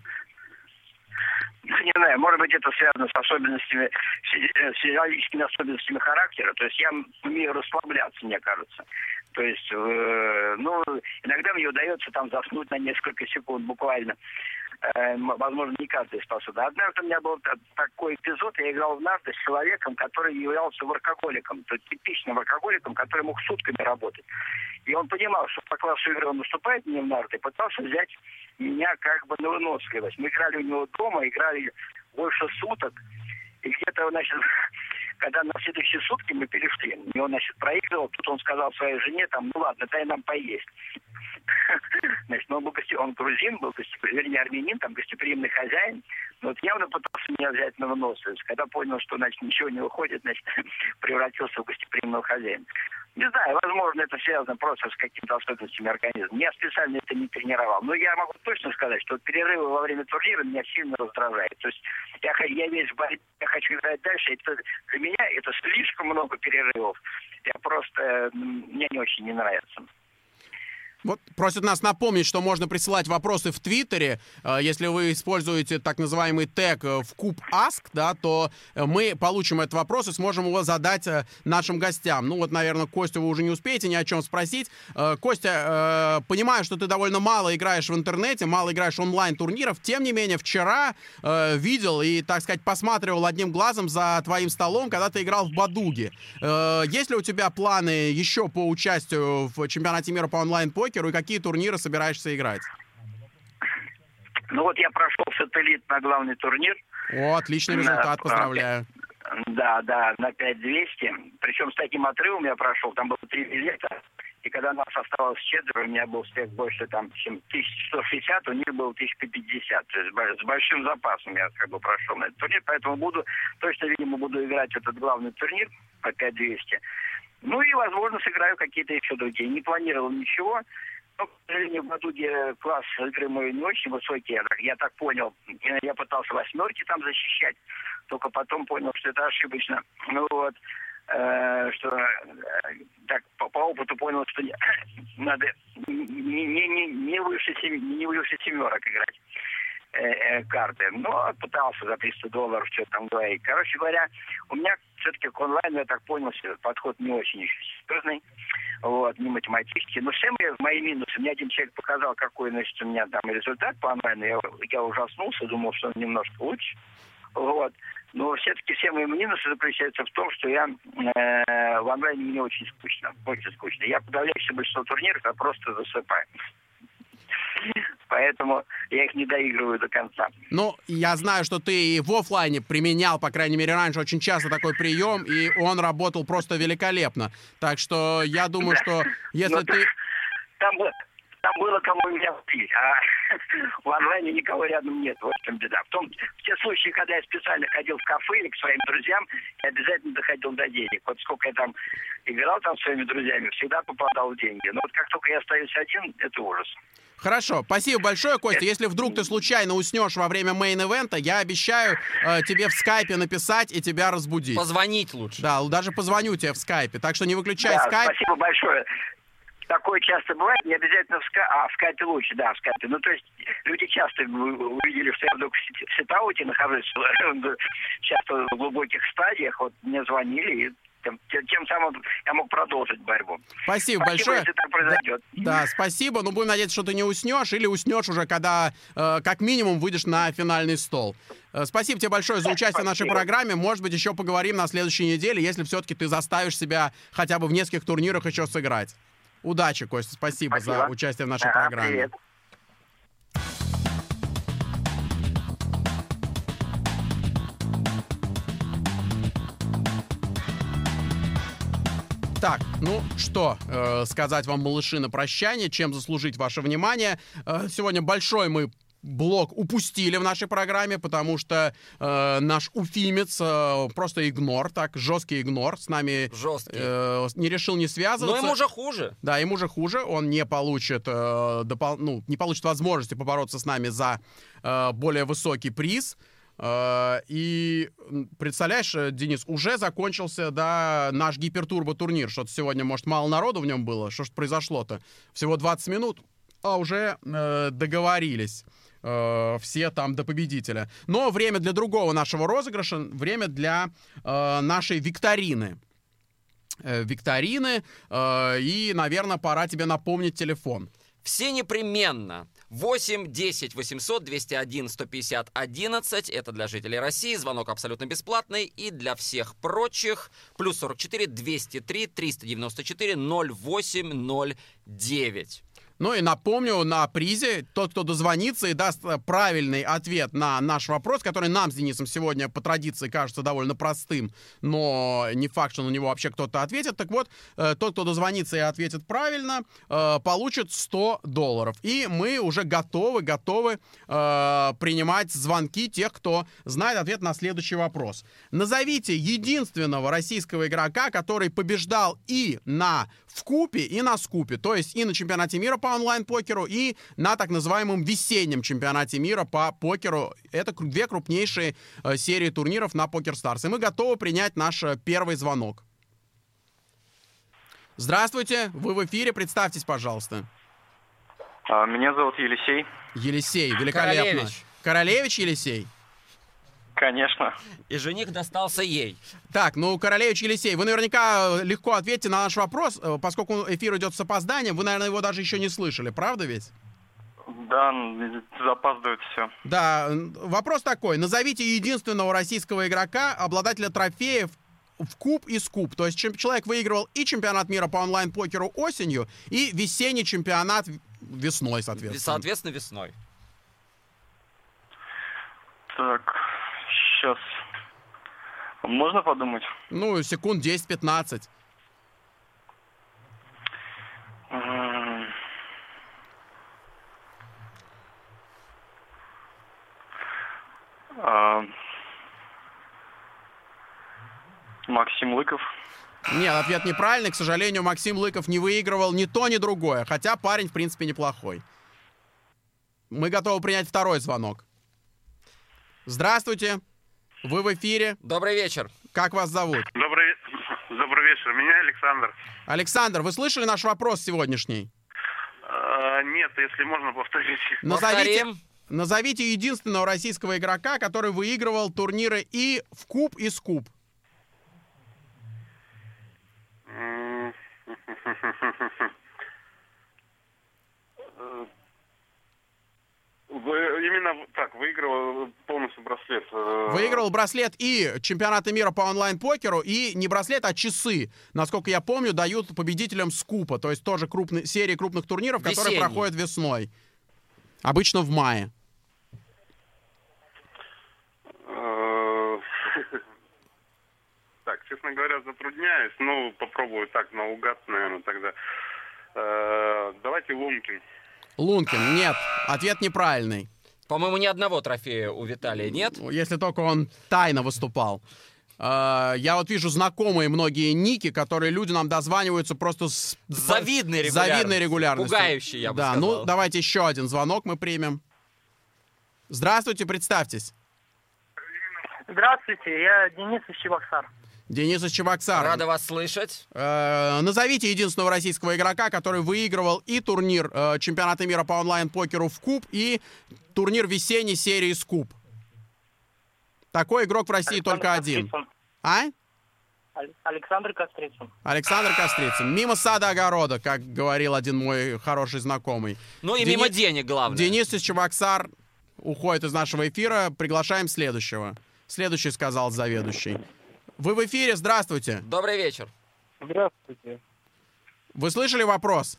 Не знаю, может быть, это связано с особенностями, физиологическими особенностями характера. То есть я умею расслабляться, мне кажется. То есть, иногда мне удается там заснуть на несколько секунд буквально. Возможно, не каждый способен. Однажды у меня был такой эпизод, я играл в нарды с человеком, который являлся воркоголиком, то есть типичным воркоголиком, который мог сутками работать. И он понимал, что по классу игры он наступает мне в нарды, и пытался взять меня как бы на выносливость. Мы играли у него дома, играли больше суток, и где-то, когда на следующие сутки мы перешли, и он, проигрывал, тут он сказал своей жене, ладно, дай нам поесть. Он грузин, был армянин, гостеприимный хозяин, но вот явно пытался меня взять на выносливость. Когда понял, что, ничего не выходит, превратился в гостеприимного хозяина. Не знаю, возможно, это связано просто с какими-то особенностями организма. Я специально это не тренировал. Но я могу точно сказать, что перерывы во время турнира меня сильно раздражают. То есть я весь в борьбе, я хочу играть дальше. Для меня это слишком много перерывов. Мне не очень не нравится. Вот просят нас напомнить, что можно присылать вопросы в Твиттере. Если вы используете так называемый тег в куб Ask, да, то мы получим этот вопрос и сможем его задать нашим гостям. Наверное, Костю вы уже не успеете ни о чем спросить. Костя, понимаю, что ты довольно мало играешь в интернете, мало играешь онлайн-турниров. Тем не менее, вчера видел и, так сказать, посматривал одним глазом за твоим столом, когда ты играл в Бадуге. Есть ли у тебя планы еще по участию в чемпионате мира по онлайн-покеру? И какие турниры собираешься играть? Я прошел сателлит на главный турнир. О, отличный результат, поздравляю. Да, на 5200. Причем с таким отрывом я прошел, там было 3 билета. И когда нас осталось 4, у меня был успех больше, чем 1160, у них было 1050. То есть с большим запасом я прошел на этот турнир. Поэтому видимо, буду играть этот главный турнир по 5200. И, возможно, сыграю какие-то еще другие. Не планировал ничего. Но, к сожалению, в Бадуге класс игры мой не очень высокий. Я так понял. Я пытался 8 там защищать. Только потом понял, что это ошибочно. По опыту понял, что надо не выше 7 играть карты. Но пытался за $300 что-то там говорить. Короче говоря, у меня все-таки к онлайну, я так понял, подход не очень еще серьезный, не математический. Но все мои минусы, мне один человек показал, какой, у меня там результат по онлайну. Я ужаснулся, думал, что он немножко лучше. Но все-таки все мои минусы заключаются в том, что я в онлайне мне очень скучно. Я подавляющее большинство турниров я просто засыпаю. Поэтому я их не доигрываю до конца. Я знаю, что ты и в офлайне применял, по крайней мере, раньше очень часто такой прием, и он работал просто великолепно. Так что я думаю, что если ты... Там было кому меня убить, а в онлайне никого рядом нет. Вот в чем беда. В те случаи, когда я специально ходил в кафе или к своим друзьям, я обязательно доходил до денег. Сколько я там играл с своими друзьями, всегда попадал в деньги. Но как только я остаюсь один, это ужас. Хорошо, спасибо большое, Костя. Если вдруг ты случайно уснешь во время мейн-эвента, я обещаю тебе в скайпе написать и тебя разбудить. Позвонить лучше. Да, даже позвоню тебе в скайпе, так что не выключай скайп. Спасибо большое. Такое часто бывает, не обязательно в скайпе лучше, в скайпе. То есть люди часто увидели, что я вдруг в сетауте нахожусь, часто в глубоких стадиях, мне звонили, и тем самым я мог продолжить борьбу. Спасибо большое. Если так произойдет. Да, спасибо. Будем надеяться, что ты не уснешь, или уснешь уже, когда как минимум выйдешь на финальный стол. Спасибо тебе большое за участие в нашей программе. Может быть, еще поговорим на следующей неделе, если все-таки ты заставишь себя хотя бы в нескольких турнирах еще сыграть. Удачи, Костя. Спасибо за участие в нашей программе. Привет. Так, что сказать вам, малыши, на прощание, чем заслужить ваше внимание. Сегодня большой мы блок упустили в нашей программе, потому что наш уфимец просто жесткий игнор, с нами не решил не связываться. Но ему же хуже. Да, ему же хуже, он не получит, не получит возможности побороться с нами за более высокий приз. И представляешь, Денис, уже закончился, да, наш гипертурбо-турнир. Что-то сегодня, может, мало народу в нем было? Что ж произошло-то? Всего 20 минут, а уже договорились все там до победителя. Но время для другого нашего розыгрыша, время для нашей викторины. И, наверное, пора тебе напомнить телефон. Все непременно. 8 10 800 201 150 11. Это для жителей России. Звонок абсолютно бесплатный. И для всех прочих плюс 44 203 394 0809. Ну и напомню, на призе тот, кто дозвонится и даст правильный ответ на наш вопрос, который нам с Денисом сегодня по традиции кажется довольно простым, но не факт, что на него вообще кто-то ответит. Так вот, тот, кто дозвонится и ответит правильно, получит $100. И мы уже готовы принимать звонки тех, кто знает ответ на следующий вопрос. Назовите единственного российского игрока, который побеждал и на вкупе, и на скупе, то есть и на чемпионате мира по онлайн-покеру, и на так называемом весеннем чемпионате мира по покеру. Это две крупнейшие серии турниров на PokerStars. И мы готовы принять наш первый звонок. Здравствуйте, вы в эфире, представьтесь, пожалуйста. Меня зовут Елисей. Елисей, великолепно. Королевич Елисей? Конечно. И жених достался ей. Так, Королевич Елисей, вы наверняка легко ответите на наш вопрос, поскольку эфир идет с опозданием, вы, наверное, его даже еще не слышали, правда ведь? Да, запаздывает все. Да, вопрос такой. Назовите единственного российского игрока, обладателя трофеев в куб и скуп. То есть человек выигрывал и чемпионат мира по онлайн-покеру осенью, и весенний чемпионат весной, соответственно. Соответственно, весной. Так, сейчас. Можно подумать? Секунд 10-15. Максим Лыков. Нет, ответ неправильный. К сожалению, Максим Лыков не выигрывал ни то, ни другое. Хотя парень, в принципе, неплохой. Мы готовы принять второй звонок. Здравствуйте. Вы в эфире. Добрый вечер. Как вас зовут? Добрый вечер. Меня Александр. Александр, вы слышали наш вопрос сегодняшний? Нет, если можно, повторить. Назовите единственного российского игрока, который выигрывал турниры и в куб, и скуп. Именно так, выигрывал полностью браслет. Выигрывал браслет и чемпионаты мира по онлайн-покеру, и не браслет, а часы. Насколько я помню, дают победителям скупа. То есть тоже серии крупных турниров, которые проходят весной. Обычно в мае. Так, честно говоря, затрудняюсь. Попробую так, наугад, наверное, тогда. Давайте Лункин. Лункин, нет. Ответ неправильный. По-моему, ни одного трофея у Виталия нет. Если только он тайно выступал. Я вот вижу знакомые многие ники, которые люди нам дозваниваются просто с завидной регулярностью. Пугающей, я бы сказал. Давайте еще один звонок мы примем. Здравствуйте, представьтесь. Здравствуйте, я Денис из Чебоксар. Денис из Чебоксар. Рада вас слышать. Назовите единственного российского игрока, который выигрывал и турнир чемпионата мира по онлайн-покеру в куб, и турнир весенней серии скуп. Такой игрок в России только один. Александр Кострицын. Александр Кострицын. Мимо сада огорода, как говорил один мой хороший знакомый. Мимо денег, главное. Денис из Чебоксар уходит из нашего эфира. Приглашаем следующего. Следующий сказал заведующий. Вы в эфире, здравствуйте. Добрый вечер. Здравствуйте. Вы слышали вопрос?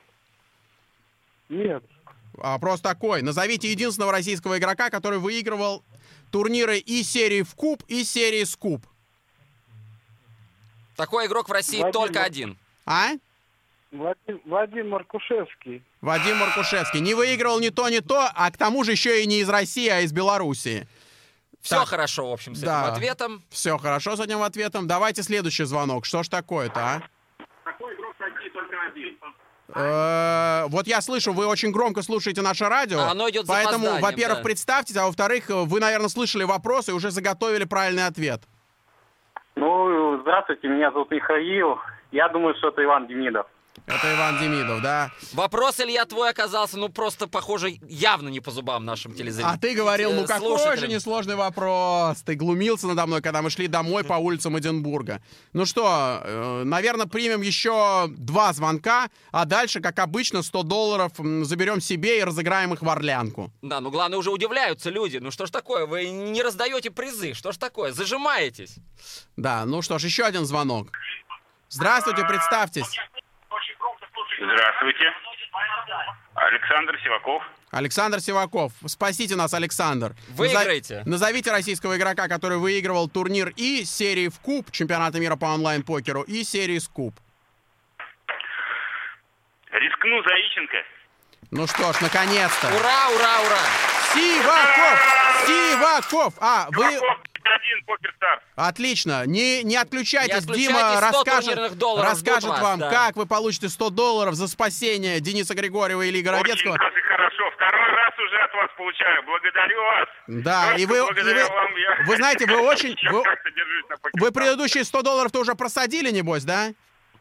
Нет. Вопрос такой. Назовите единственного российского игрока, который выигрывал турниры и серии в куб, и серии скуп. Такой игрок в России только один. Вадим Маркушевский. Вадим Маркушевский. Не выигрывал ни то, а к тому же еще и не из России, а из Белоруссии. Все хорошо, в общем, с этим ответом. Все хорошо с этим ответом. Давайте следующий звонок. Что ж такое-то, а? Такой игрок России только один. Вот я слышу, вы очень громко слушаете наше радио. Оно идет с поэтому, запозданием, во-первых, да. представьтесь, а во-вторых, вы, наверное, слышали вопрос и уже заготовили правильный ответ. Ну, здравствуйте, меня зовут Михаил. Я думаю, что это Иван Демидов. Это Иван Демидов, да. Вопрос, Илья, твой оказался, ну, просто, похоже, явно не по зубам нашим телезрителям. А ты говорил, ну какой же слушателям. несложный вопрос. Ты глумился надо мной, когда мы шли домой по улицам Эдинбурга. Ну что, наверное, примем еще 2 звонка, а дальше, как обычно, $100 заберем себе и разыграем их в Орлянку. Да, ну главное, уже удивляются люди. Ну что ж такое, вы не раздаете призы, что ж такое, зажимаетесь. Да, ну что ж, еще один звонок. Здравствуйте, представьтесь. Здравствуйте. Александр Сиваков. Александр Сиваков. Спасите нас, Александр. Выиграйте. Назовите российского игрока, который выигрывал турнир и серии в куб чемпионата мира по онлайн-покеру, и серии скуп. Рискну Заиченко. Ну что ж, наконец-то. Ура, ура, ура. Сиваков! Сиваков! А, вы... Один PokerStars. Отлично. Не отключайтесь. Не Дима отключайтесь, расскажет вас, вам, да. как вы получите $100 за спасение Дениса Григорьева или Игоря Очень Городецкого. даже хорошо. Второй раз уже от вас получаю. Благодарю вас. Да, Просто и вы вам я... вы знаете, вы очень... как-то держусь на PokerStars. Вы предыдущие $100 уже просадили, небось, да?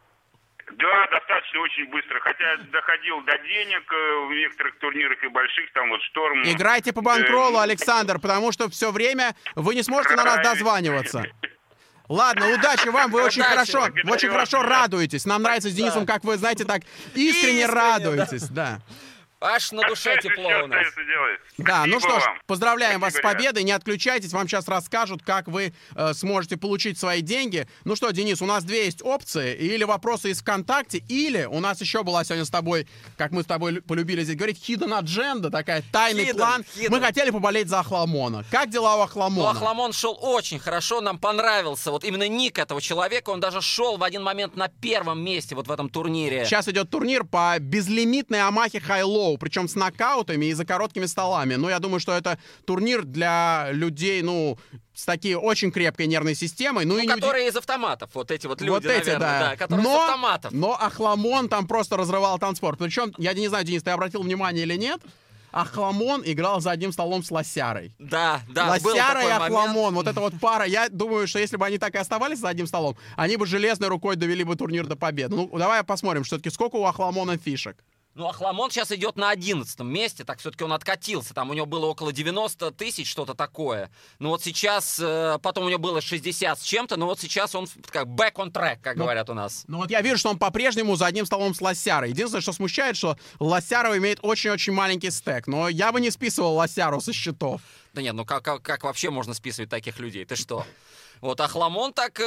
Да, достаточно очень быстро. Хотя доходил до денег в некоторых турнирах и больших, там вот Шторм. Играйте по банкролу, Александр, потому что все время вы не сможете на нас дозваниваться. Ладно, удачи вам, вы очень хорошо радуетесь. Нам нравится с Денисом, как вы, знаете, так искренне радуетесь, да. Аж на душе тепло у нас. Да, ну что ж, вам. поздравляем вас с Спасибо, победой, не отключайтесь, вам сейчас расскажут, как вы сможете получить свои деньги. Ну что, Денис, у нас 2 есть опции, или вопросы из ВКонтакте, или у нас еще была сегодня с тобой, как мы с тобой полюбили здесь говорить, hidden agenda, такая тайный план. Мы хотели поболеть за Охламона. Как дела у Охламона? Ну, Охламон шел очень хорошо, нам понравился. Вот именно ник этого человека, он даже шел в один момент на 1-м месте вот в этом турнире. Сейчас идет турнир по безлимитной Амахе Хай-Лоу, причем с нокаутами и за короткими столами. Ну, я думаю, что это турнир для людей, ну, с такой очень крепкой нервной системой. Ну, и которые из автоматов, вот эти вот люди, вот эти, наверное, да, которые из автоматов. Но Охламон там просто разрывал танцпор. Причем, я не знаю, Денис, ты обратил внимание или нет, Охламон играл за одним столом с Лосярой. Да, Лосяра и Охламон, вот эта вот пара. Я думаю, что если бы они так и оставались за одним столом, они бы железной рукой довели бы турнир до победы. Ну, давай посмотрим, все-таки сколько у Охламона фишек. Ну, Охламон сейчас идет на 11-м месте, так все-таки он откатился. Там у него было около 90 тысяч, что-то такое. Ну вот сейчас, потом у него было 60 с чем-то, но вот сейчас он как back on track, как говорят у нас. Ну вот я вижу, что он по-прежнему за одним столом с Лосярой. Единственное, что смущает, что Лосяров имеет очень-очень маленький стек. Но я бы не списывал Лосяру со счетов. Да нет, ну как вообще можно списывать таких людей? Ты что? Вот Охламон так...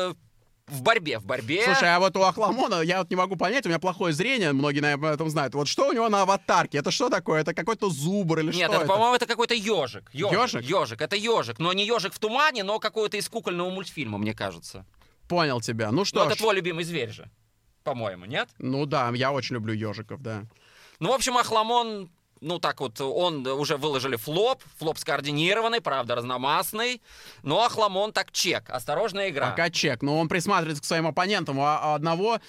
В борьбе. Слушай, а вот у Охламона, я вот не могу понять, у меня плохое зрение, многие, наверное, об этом знают. Вот что у него на аватарке? Это что такое? Это какой-то зубр или Нет, что это? По-моему, это какой-то ежик. Ежик? Ежик, это ежик. Но не ежик в тумане, но какой-то из кукольного мультфильма, мне кажется. Понял тебя. Ну что ж. Это твой любимый зверь же, по-моему, нет? Ну да, я очень люблю ежиков, да. Ну, в общем, Охламон... Ну, так вот, он уже выложили флоп скоординированный, правда, разномастный, но Охламон так чек, осторожная игра. Пока чек, но он присматривается к своим оппонентам, у одного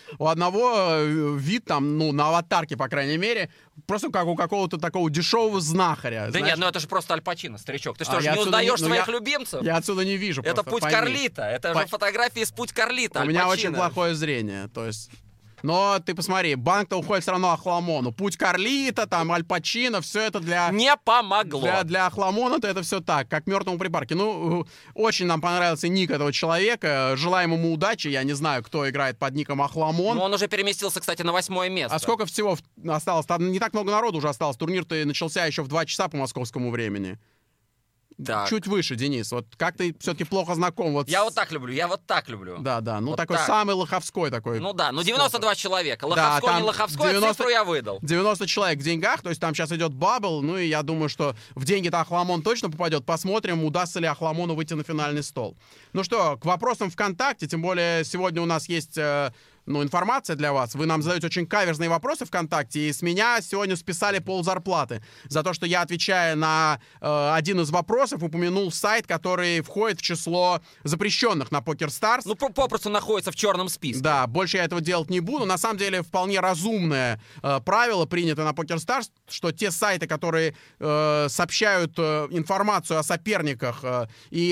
вид там, ну, на аватарке, по крайней мере, просто как у какого-то такого дешевого знахаря. Да знаешь? нет, ну это же просто Аль Пачино, старичок. Ты что, же не узнаешь своих любимцев? Я отсюда не вижу. Это путь Карлита, это же фотографии с путь Карлита. У меня очень плохое зрение, то есть... Но ты посмотри, банк-то уходит все равно Охламону. Путь Карлита, там, Аль Пачино, все это для... Не помогло. Для Охламона-то это все так, как мертвому припарке. Ну, очень нам понравился ник этого человека. Желаем ему удачи. Я не знаю, кто играет под ником Охламон. Но он уже переместился, кстати, на 8-е место. А сколько всего осталось? Там не так много народу уже осталось. Турнир-то начался еще в 2 часа по московскому времени. Так. Чуть выше, Денис. Вот как ты все-таки плохо знаком. Вот я вот так люблю. Да. Ну, вот такой так. Самый лоховской такой. Ну да, 92 человека. Лоховской, не лоховской, 90... цифру я выдал. 90 человек в деньгах, то есть там сейчас идет бабл, ну и я думаю, что в деньги-то Охламон точно попадет. Посмотрим, удастся ли Охламону выйти на финальный стол. Ну что, к вопросам ВКонтакте, тем более сегодня у нас есть... информация для вас. Вы нам задаете очень каверзные вопросы ВКонтакте, и с меня сегодня списали ползарплаты за то, что я, отвечая на один из вопросов, упомянул сайт, который входит в число запрещенных на PokerStars. Ну, попросту находится в черном списке. Да, больше я этого делать не буду. На самом деле, вполне разумное правило принято на PokerStars, что те сайты, которые сообщают информацию о соперниках и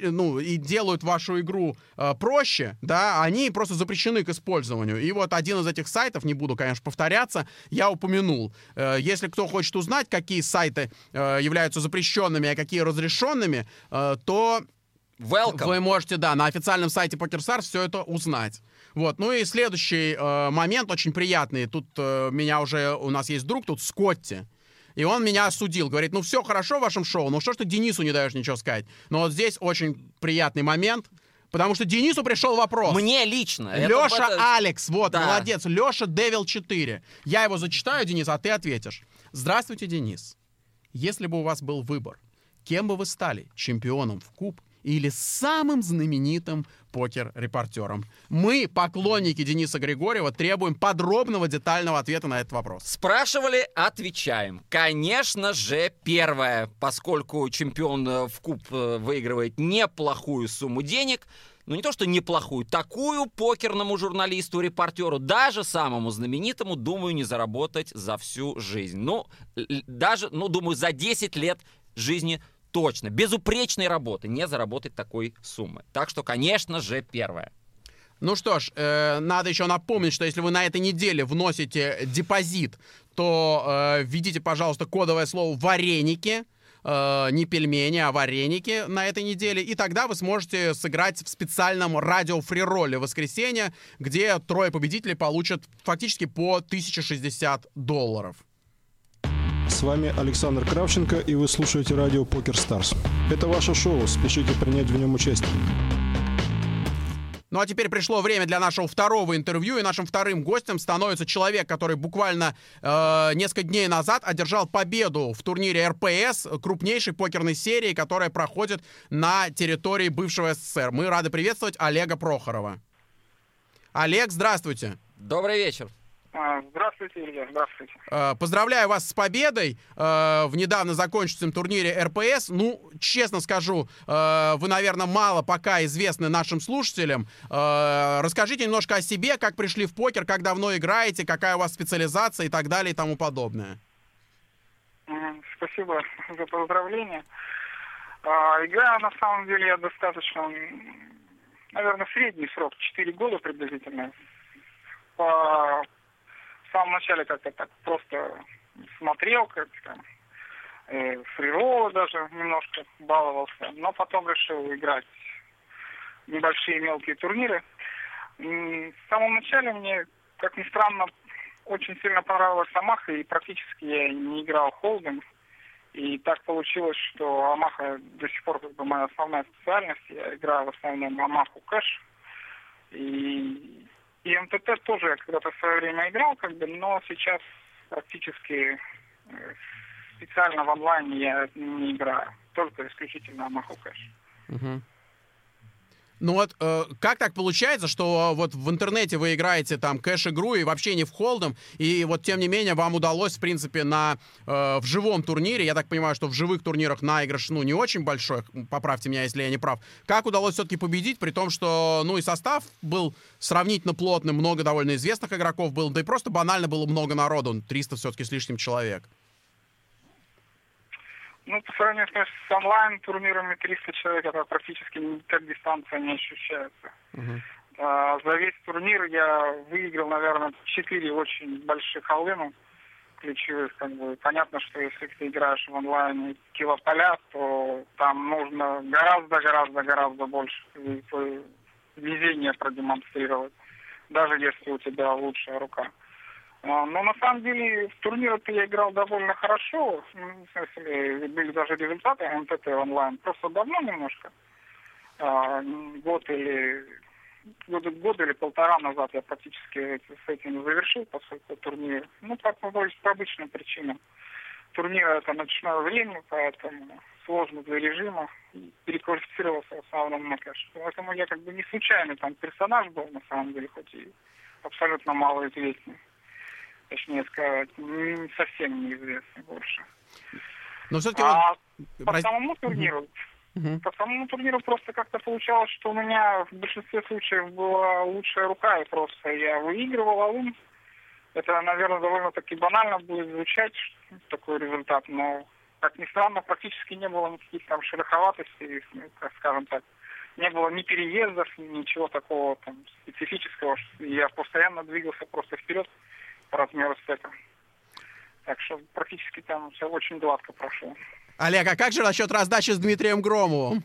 делают вашу игру проще, да, они просто запрещены к использованию. И вот один из этих сайтов, не буду, конечно, повторяться, я упомянул. Если кто хочет узнать, какие сайты являются запрещенными, а какие разрешенными, то вы можете, на официальном сайте PokerStars все это узнать. Вот. Ну и следующий момент очень приятный. Тут у нас есть друг, тут Скотти. И он меня осудил. Говорит, ну все хорошо в вашем шоу, но что ж ты Денису не даешь ничего сказать? Но вот здесь очень приятный момент, потому что Денису пришел вопрос. Мне лично. Леша Алекс, вот, да. Молодец. Леша Девил 4. Я его зачитаю, Денис, а ты ответишь. Здравствуйте, Денис. Если бы у вас был выбор, кем бы вы стали? Чемпионом в куб или самым знаменитым покер-репортером? Мы, поклонники Дениса Григорьева, требуем подробного, детального ответа на этот вопрос. Спрашивали, отвечаем. Конечно же, первое, поскольку чемпион в куб выигрывает неплохую сумму денег, ну не то что неплохую, такую покерному журналисту, репортеру, даже самому знаменитому, думаю, не заработать за всю жизнь. Думаю, за 10 лет жизни точно, безупречной работы не заработать такой суммы. Так что, конечно же, первое. Ну что ж, надо еще напомнить, что если вы на этой неделе вносите депозит, то введите, пожалуйста, кодовое слово «вареники», не пельмени, а вареники на этой неделе, и тогда вы сможете сыграть в специальном радио-фриролле в воскресенье, где 3 победителей получат фактически по $1060. С вами Александр Кравченко, и вы слушаете радио PokerStars. Это ваше шоу, спешите принять в нем участие. Ну а теперь пришло время для нашего второго интервью, и нашим вторым гостем становится человек, который буквально несколько дней назад одержал победу в турнире РПС, крупнейшей покерной серии, которая проходит на территории бывшего СССР. Мы рады приветствовать Олега Прохорова. Олег, здравствуйте. Добрый вечер. Здравствуйте, Илья, здравствуйте. Поздравляю вас с победой в недавно закончившемся турнире РПС. Ну, честно скажу, вы, наверное, мало пока известны нашим слушателям. Расскажите немножко о себе, как пришли в покер, как давно играете, какая у вас специализация и так далее и тому подобное. Спасибо за поздравления. Играю, на самом деле, я достаточно, наверное, средний срок, 4 года приблизительно. В самом начале как-то так просто смотрел, как-то фрироллы даже немножко баловался, но потом решил играть в небольшие мелкие турниры. В самом начале мне, как ни странно, очень сильно понравилась Амаха, и практически я не играл холдинг. И так получилось, что Амаха до сих пор как бы моя основная специальность. Я играю в основном Амаху кэш. И МТТ тоже я когда-то в свое время играл, но сейчас практически специально в онлайне я не играю. Только исключительно Амаху кэш. Угу. Ну вот, как так получается, что вот в интернете вы играете там кэш-игру и вообще не в холдом, и вот тем не менее вам удалось, в принципе, в живом турнире, я так понимаю, что в живых турнирах наигрыш, не очень большой, поправьте меня, если я не прав, как удалось все-таки победить, при том, что, и состав был сравнительно плотным, много довольно известных игроков было, да и просто банально было много народу, 300 все-таки с лишним человек. По сравнению с онлайн-турнирами 300 человек, это практически как дистанция не ощущается. За весь турнир я выиграл, наверное, 4 очень больших all-in ключевых. Понятно, что если ты играешь в онлайне килополя, то там нужно гораздо больше везения продемонстрировать, даже если у тебя лучшая рука. Но на самом деле в турнире я играл довольно хорошо. В смысле, были даже результаты МТТ онлайн. Просто давно немножко. Год или полтора назад я практически с этим завершил, по сути, турнир. По обычным причинам. Турнир — это ночное время, поэтому сложно для режима, и переквалифицировался в основном на кэш. Поэтому я как бы не случайный там персонаж был, на самом деле, хоть и абсолютно малоизвестный. Точнее сказать, совсем неизвестный больше. Но все-таки по самому турниру, просто как-то получалось, что у меня в большинстве случаев была лучшая рука, и просто я выигрывал алын. Это, наверное, довольно-таки банально будет звучать, такой результат, но, как ни странно, практически не было никаких там шероховатостей, как скажем так. Не было ни переездов, ничего такого там специфического. Я постоянно двигался просто вперед по размеру стека. Так что практически там все очень гладко прошло. Олег, а как же насчет раздачи с Дмитрием Громовым?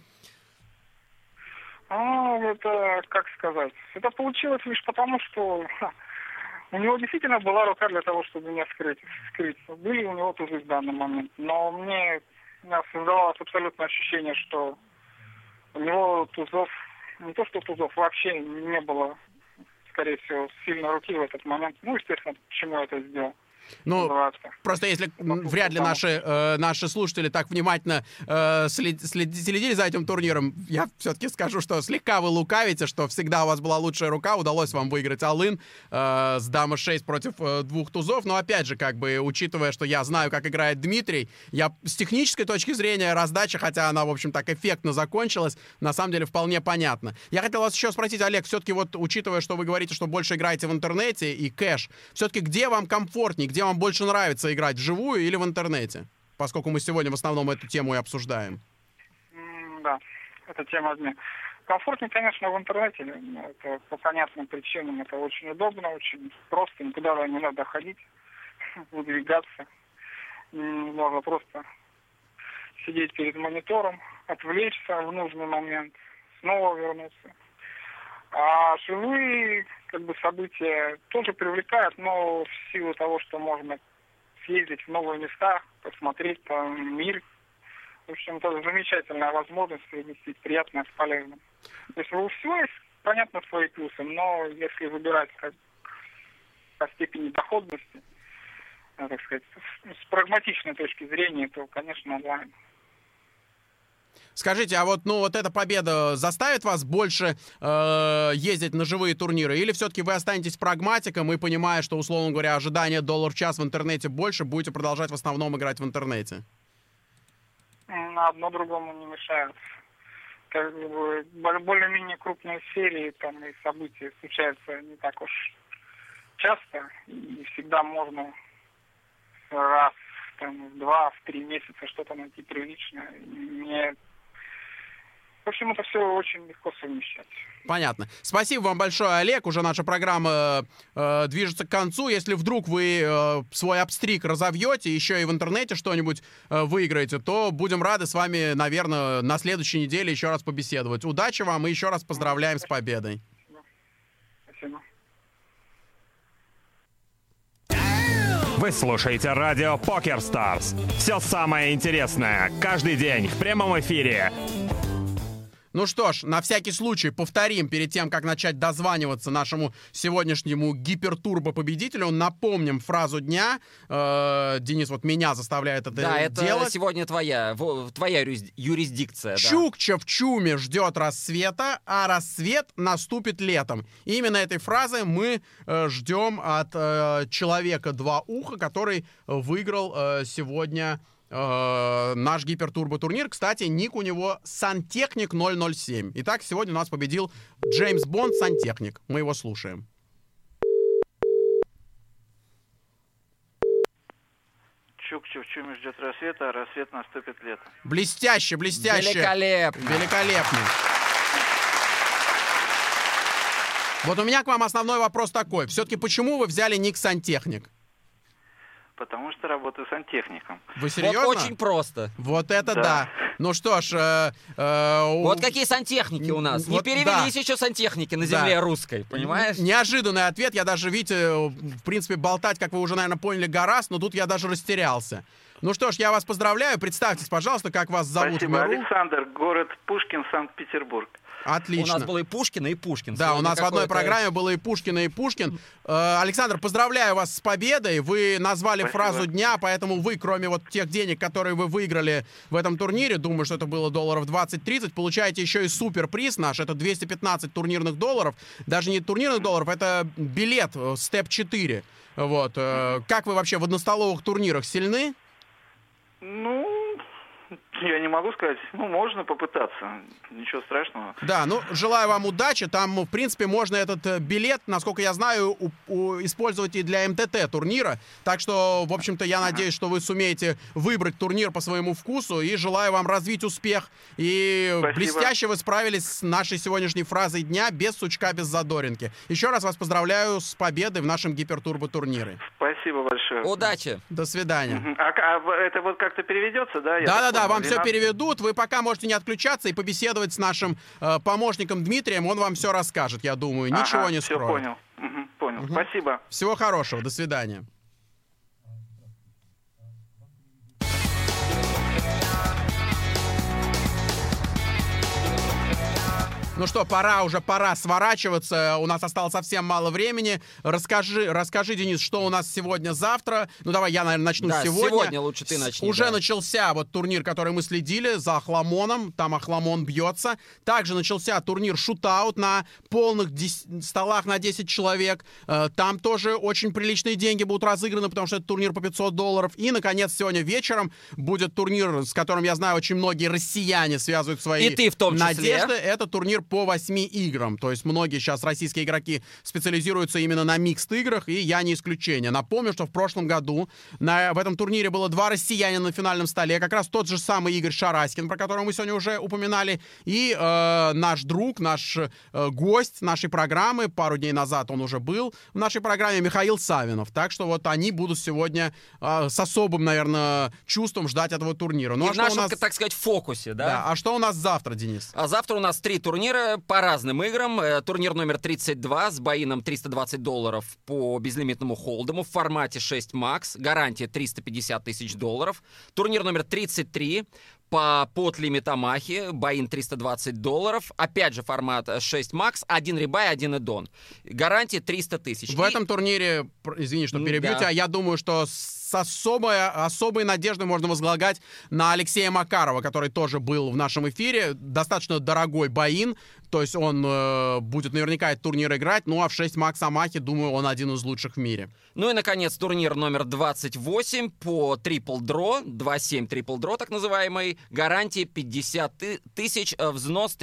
Это, как сказать, это получилось лишь потому, что у него действительно была рука для того, чтобы меня скрыть. Были у него тузы в данный момент. Но у меня создавалось абсолютное ощущение, что у него тузов, не то что тузов, вообще не было, скорее всего, сильной руки в этот момент. Ну, естественно, почему я это сделал. Ну, просто если вряд ли наши слушатели так внимательно следили за этим турниром, я все-таки скажу, что слегка вы лукавите, что всегда у вас была лучшая рука, удалось вам выиграть алын с дамы 6 против 2 тузов, но опять же, как бы, учитывая, что я знаю, как играет Дмитрий, я с технической точки зрения раздача, хотя она, в общем, так эффектно закончилась, на самом деле вполне понятно. Я хотел вас еще спросить, Олег, все-таки вот, учитывая, что вы говорите, что больше играете в интернете и кэш, все-таки где вам комфортнее, где вам больше нравится играть, вживую или в интернете? Поскольку мы сегодня в основном эту тему и обсуждаем. Да, это тема дня. Комфортнее, конечно, в интернете. Это по понятным причинам. Это очень удобно, очень просто. Никуда не надо ходить, выдвигаться. Можно просто сидеть перед монитором, отвлечься в нужный момент, снова вернуться. А живые события тоже привлекают, но в силу того, что можно съездить в новые места, посмотреть там мир. В общем, это замечательная возможность совместить приятное с полезным. То есть у всего есть, понятно, свои плюсы, но если выбирать по степени доходности, так сказать, с прагматичной точки зрения, то, конечно, онлайн. Скажите, а вот эта победа заставит вас больше ездить на живые турниры? Или все-таки вы останетесь прагматиком и, понимая, что, условно говоря, ожидание $1 в час в интернете больше, будете продолжать в основном играть в интернете? Одно другому не мешает. Более-менее крупные серии там, и события случаются не так уж часто. И всегда можно раз, в 2, в 3 месяца что-то найти приличное. В общем, это все очень легко совмещать. Понятно. Спасибо вам большое, Олег. Уже наша программа движется к концу. Если вдруг вы свой апстрик разовьете, еще и в интернете что-нибудь выиграете, то будем рады с вами, наверное, на следующей неделе еще раз побеседовать. Удачи вам и еще раз поздравляем с победой. Спасибо. Вы слушаете радио Poker Stars. Все самое интересное каждый день в прямом эфире. Ну что ж, на всякий случай повторим перед тем, как начать дозваниваться нашему сегодняшнему гипертурбо-победителю. Напомним фразу дня. Денис вот меня заставляет это делать. Да, это сегодня твоя юрисдикция. Чукча в чуме ждет рассвета, а рассвет наступит летом. И именно этой фразы мы ждем от человека два уха, который выиграл сегодня наш гипертурбо-турнир. Кстати, ник у него Сантехник 007. Итак, сегодня у нас победил Джеймс Бонд Сантехник. Мы его слушаем. Чукча в чуме ждет рассвета, а рассвет наступит летом. Блестяще, блестяще. Великолепно. Великолепно. Вот у меня к вам основной вопрос такой. Все-таки почему вы взяли ник Сантехник? Потому что работаю сантехником. Вы серьезно? Вот очень просто. Вот это да. Ну что ж... Вот какие сантехники у нас. Вот, не перевелись еще сантехники на земле русской, понимаешь? Неожиданный ответ. Я даже, видите, в принципе, болтать, как вы уже, наверное, поняли, гораздо, но тут я даже растерялся. Ну что ж, я вас поздравляю. Представьтесь, пожалуйста, как вас зовут. Спасибо. Александр, город Пушкин, Санкт-Петербург. Отлично. У нас было и Пушкин, и Пушкин. Да, у нас в одной программе было и Пушкин, и Пушкин. Александр, поздравляю вас с победой. Вы назвали фразу дня, поэтому вы, кроме вот тех денег, которые вы выиграли в этом турнире, думаю, что это было долларов 20-30, получаете еще и суперприз наш. Это 215 турнирных долларов. Даже не турнирных долларов, это билет Step 4. Вот. Как вы вообще в одностоловых турнирах сильны? Ну, я не могу сказать. Ну, можно попытаться. Ничего страшного. Да, ну, желаю вам удачи. Там, в принципе, можно этот билет, насколько я знаю, использовать и для МТТ турнира. Так что, в общем-то, я надеюсь, что вы сумеете выбрать турнир по своему вкусу. И желаю вам развить успех. И Спасибо. Блестяще вы справились с нашей сегодняшней фразой дня без сучка, без задоринки. Еще раз вас поздравляю с победой в нашем гипертурбо-турнире. Спасибо большое. Удачи. До свидания. А это вот как-то переведется, да? Да, вам все переведут. Вы пока можете не отключаться и побеседовать с нашим помощником Дмитрием. Он вам все расскажет, я думаю. Ничего не скроет. Все понял. Понял. Спасибо. Всего хорошего. До свидания. Ну что, пора сворачиваться. У нас осталось совсем мало времени. Расскажи, Денис, что у нас сегодня-завтра. Ну давай я, наверное, начну с сегодня. Сегодня лучше ты начни. Уже начался вот турнир, который мы следили за Ахламоном. Там Ахламон бьется. Также начался турнир Шутаут на полных столах на 10 человек. Там тоже очень приличные деньги будут разыграны, потому что это турнир по $500. И, наконец, сегодня вечером будет турнир, с которым, я знаю, очень многие россияне связывают свои и ты в том числе. надежды. Это турнир по 8 играм. То есть многие сейчас российские игроки специализируются именно на микст-играх, и я не исключение. Напомню, что в прошлом году в этом турнире было 2 россиянина на финальном столе. Как раз тот же самый Игорь Шараськин, про которого мы сегодня уже упоминали, и наш друг, наш гость нашей программы, пару дней назад он уже был в нашей программе, Михаил Савинов. Так что вот они будут сегодня с особым, наверное, чувством ждать этого турнира. Ну, и в нашем, так сказать, фокусе, да? Да. А что у нас завтра, Денис? А завтра у нас 3 турнира по разным играм. Турнир номер 32 с баином $320 по безлимитному холдому в формате 6 макс. Гарантия $350 000. Турнир номер 33 по подлимит Амахи. Баин $320. Опять же формат 6 макс. 1 ребай, 1 эддон. Гарантия 300 000. В этом турнире, извини, что перебью тебя, я думаю, что с особой надеждой можно возлагать на Алексея Макарова, который тоже был в нашем эфире. Достаточно дорогой баин, то есть он будет наверняка этот турнир играть. Ну а в 6 макс Амахи, думаю, он один из лучших в мире. Ну и, наконец, турнир номер 28 по трипл дро, 2-7 трипл дро, так называемый. Гарантия 50 000, взнос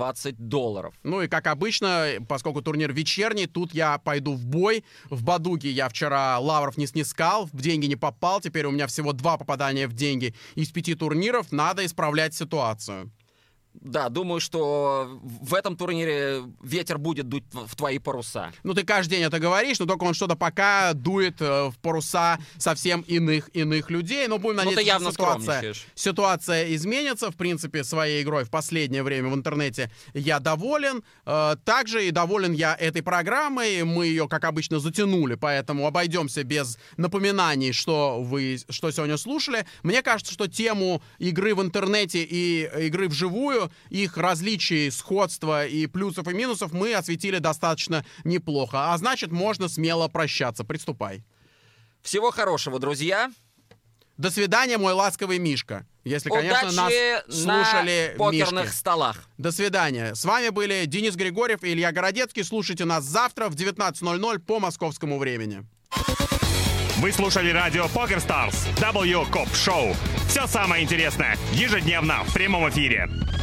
$320. Ну и, как обычно, поскольку турнир вечерний, тут я пойду в бой. В Бадуге я вчера лавров не снискал, в деньги не попал. Теперь у меня всего 2 попадания в деньги из 5 турниров. Надо исправлять ситуацию. Да, думаю, что в этом турнире ветер будет дуть в твои паруса. Ну, ты каждый день это говоришь, но только он что-то пока дует в паруса совсем иных людей. Но будем надеяться, что ситуация изменится. В принципе, своей игрой в последнее время в интернете я доволен. Также и доволен я этой программой. Мы ее, как обычно, затянули, поэтому обойдемся без напоминаний, что сегодня слушали. Мне кажется, что тему игры в интернете и игры вживую, их различий, сходства и плюсов и минусов мы осветили достаточно неплохо. А значит, можно смело прощаться. Приступай. Всего хорошего, друзья. До свидания, мой ласковый Мишка. Если, конечно, нас слушали на покерных Мишки. столах. До свидания. С вами были Денис Григорьев и Илья Городецкий. Слушайте нас завтра в 19:00 по московскому времени. Вы слушали радио Poker Stars, W Cop Show. Все самое интересное ежедневно в прямом эфире.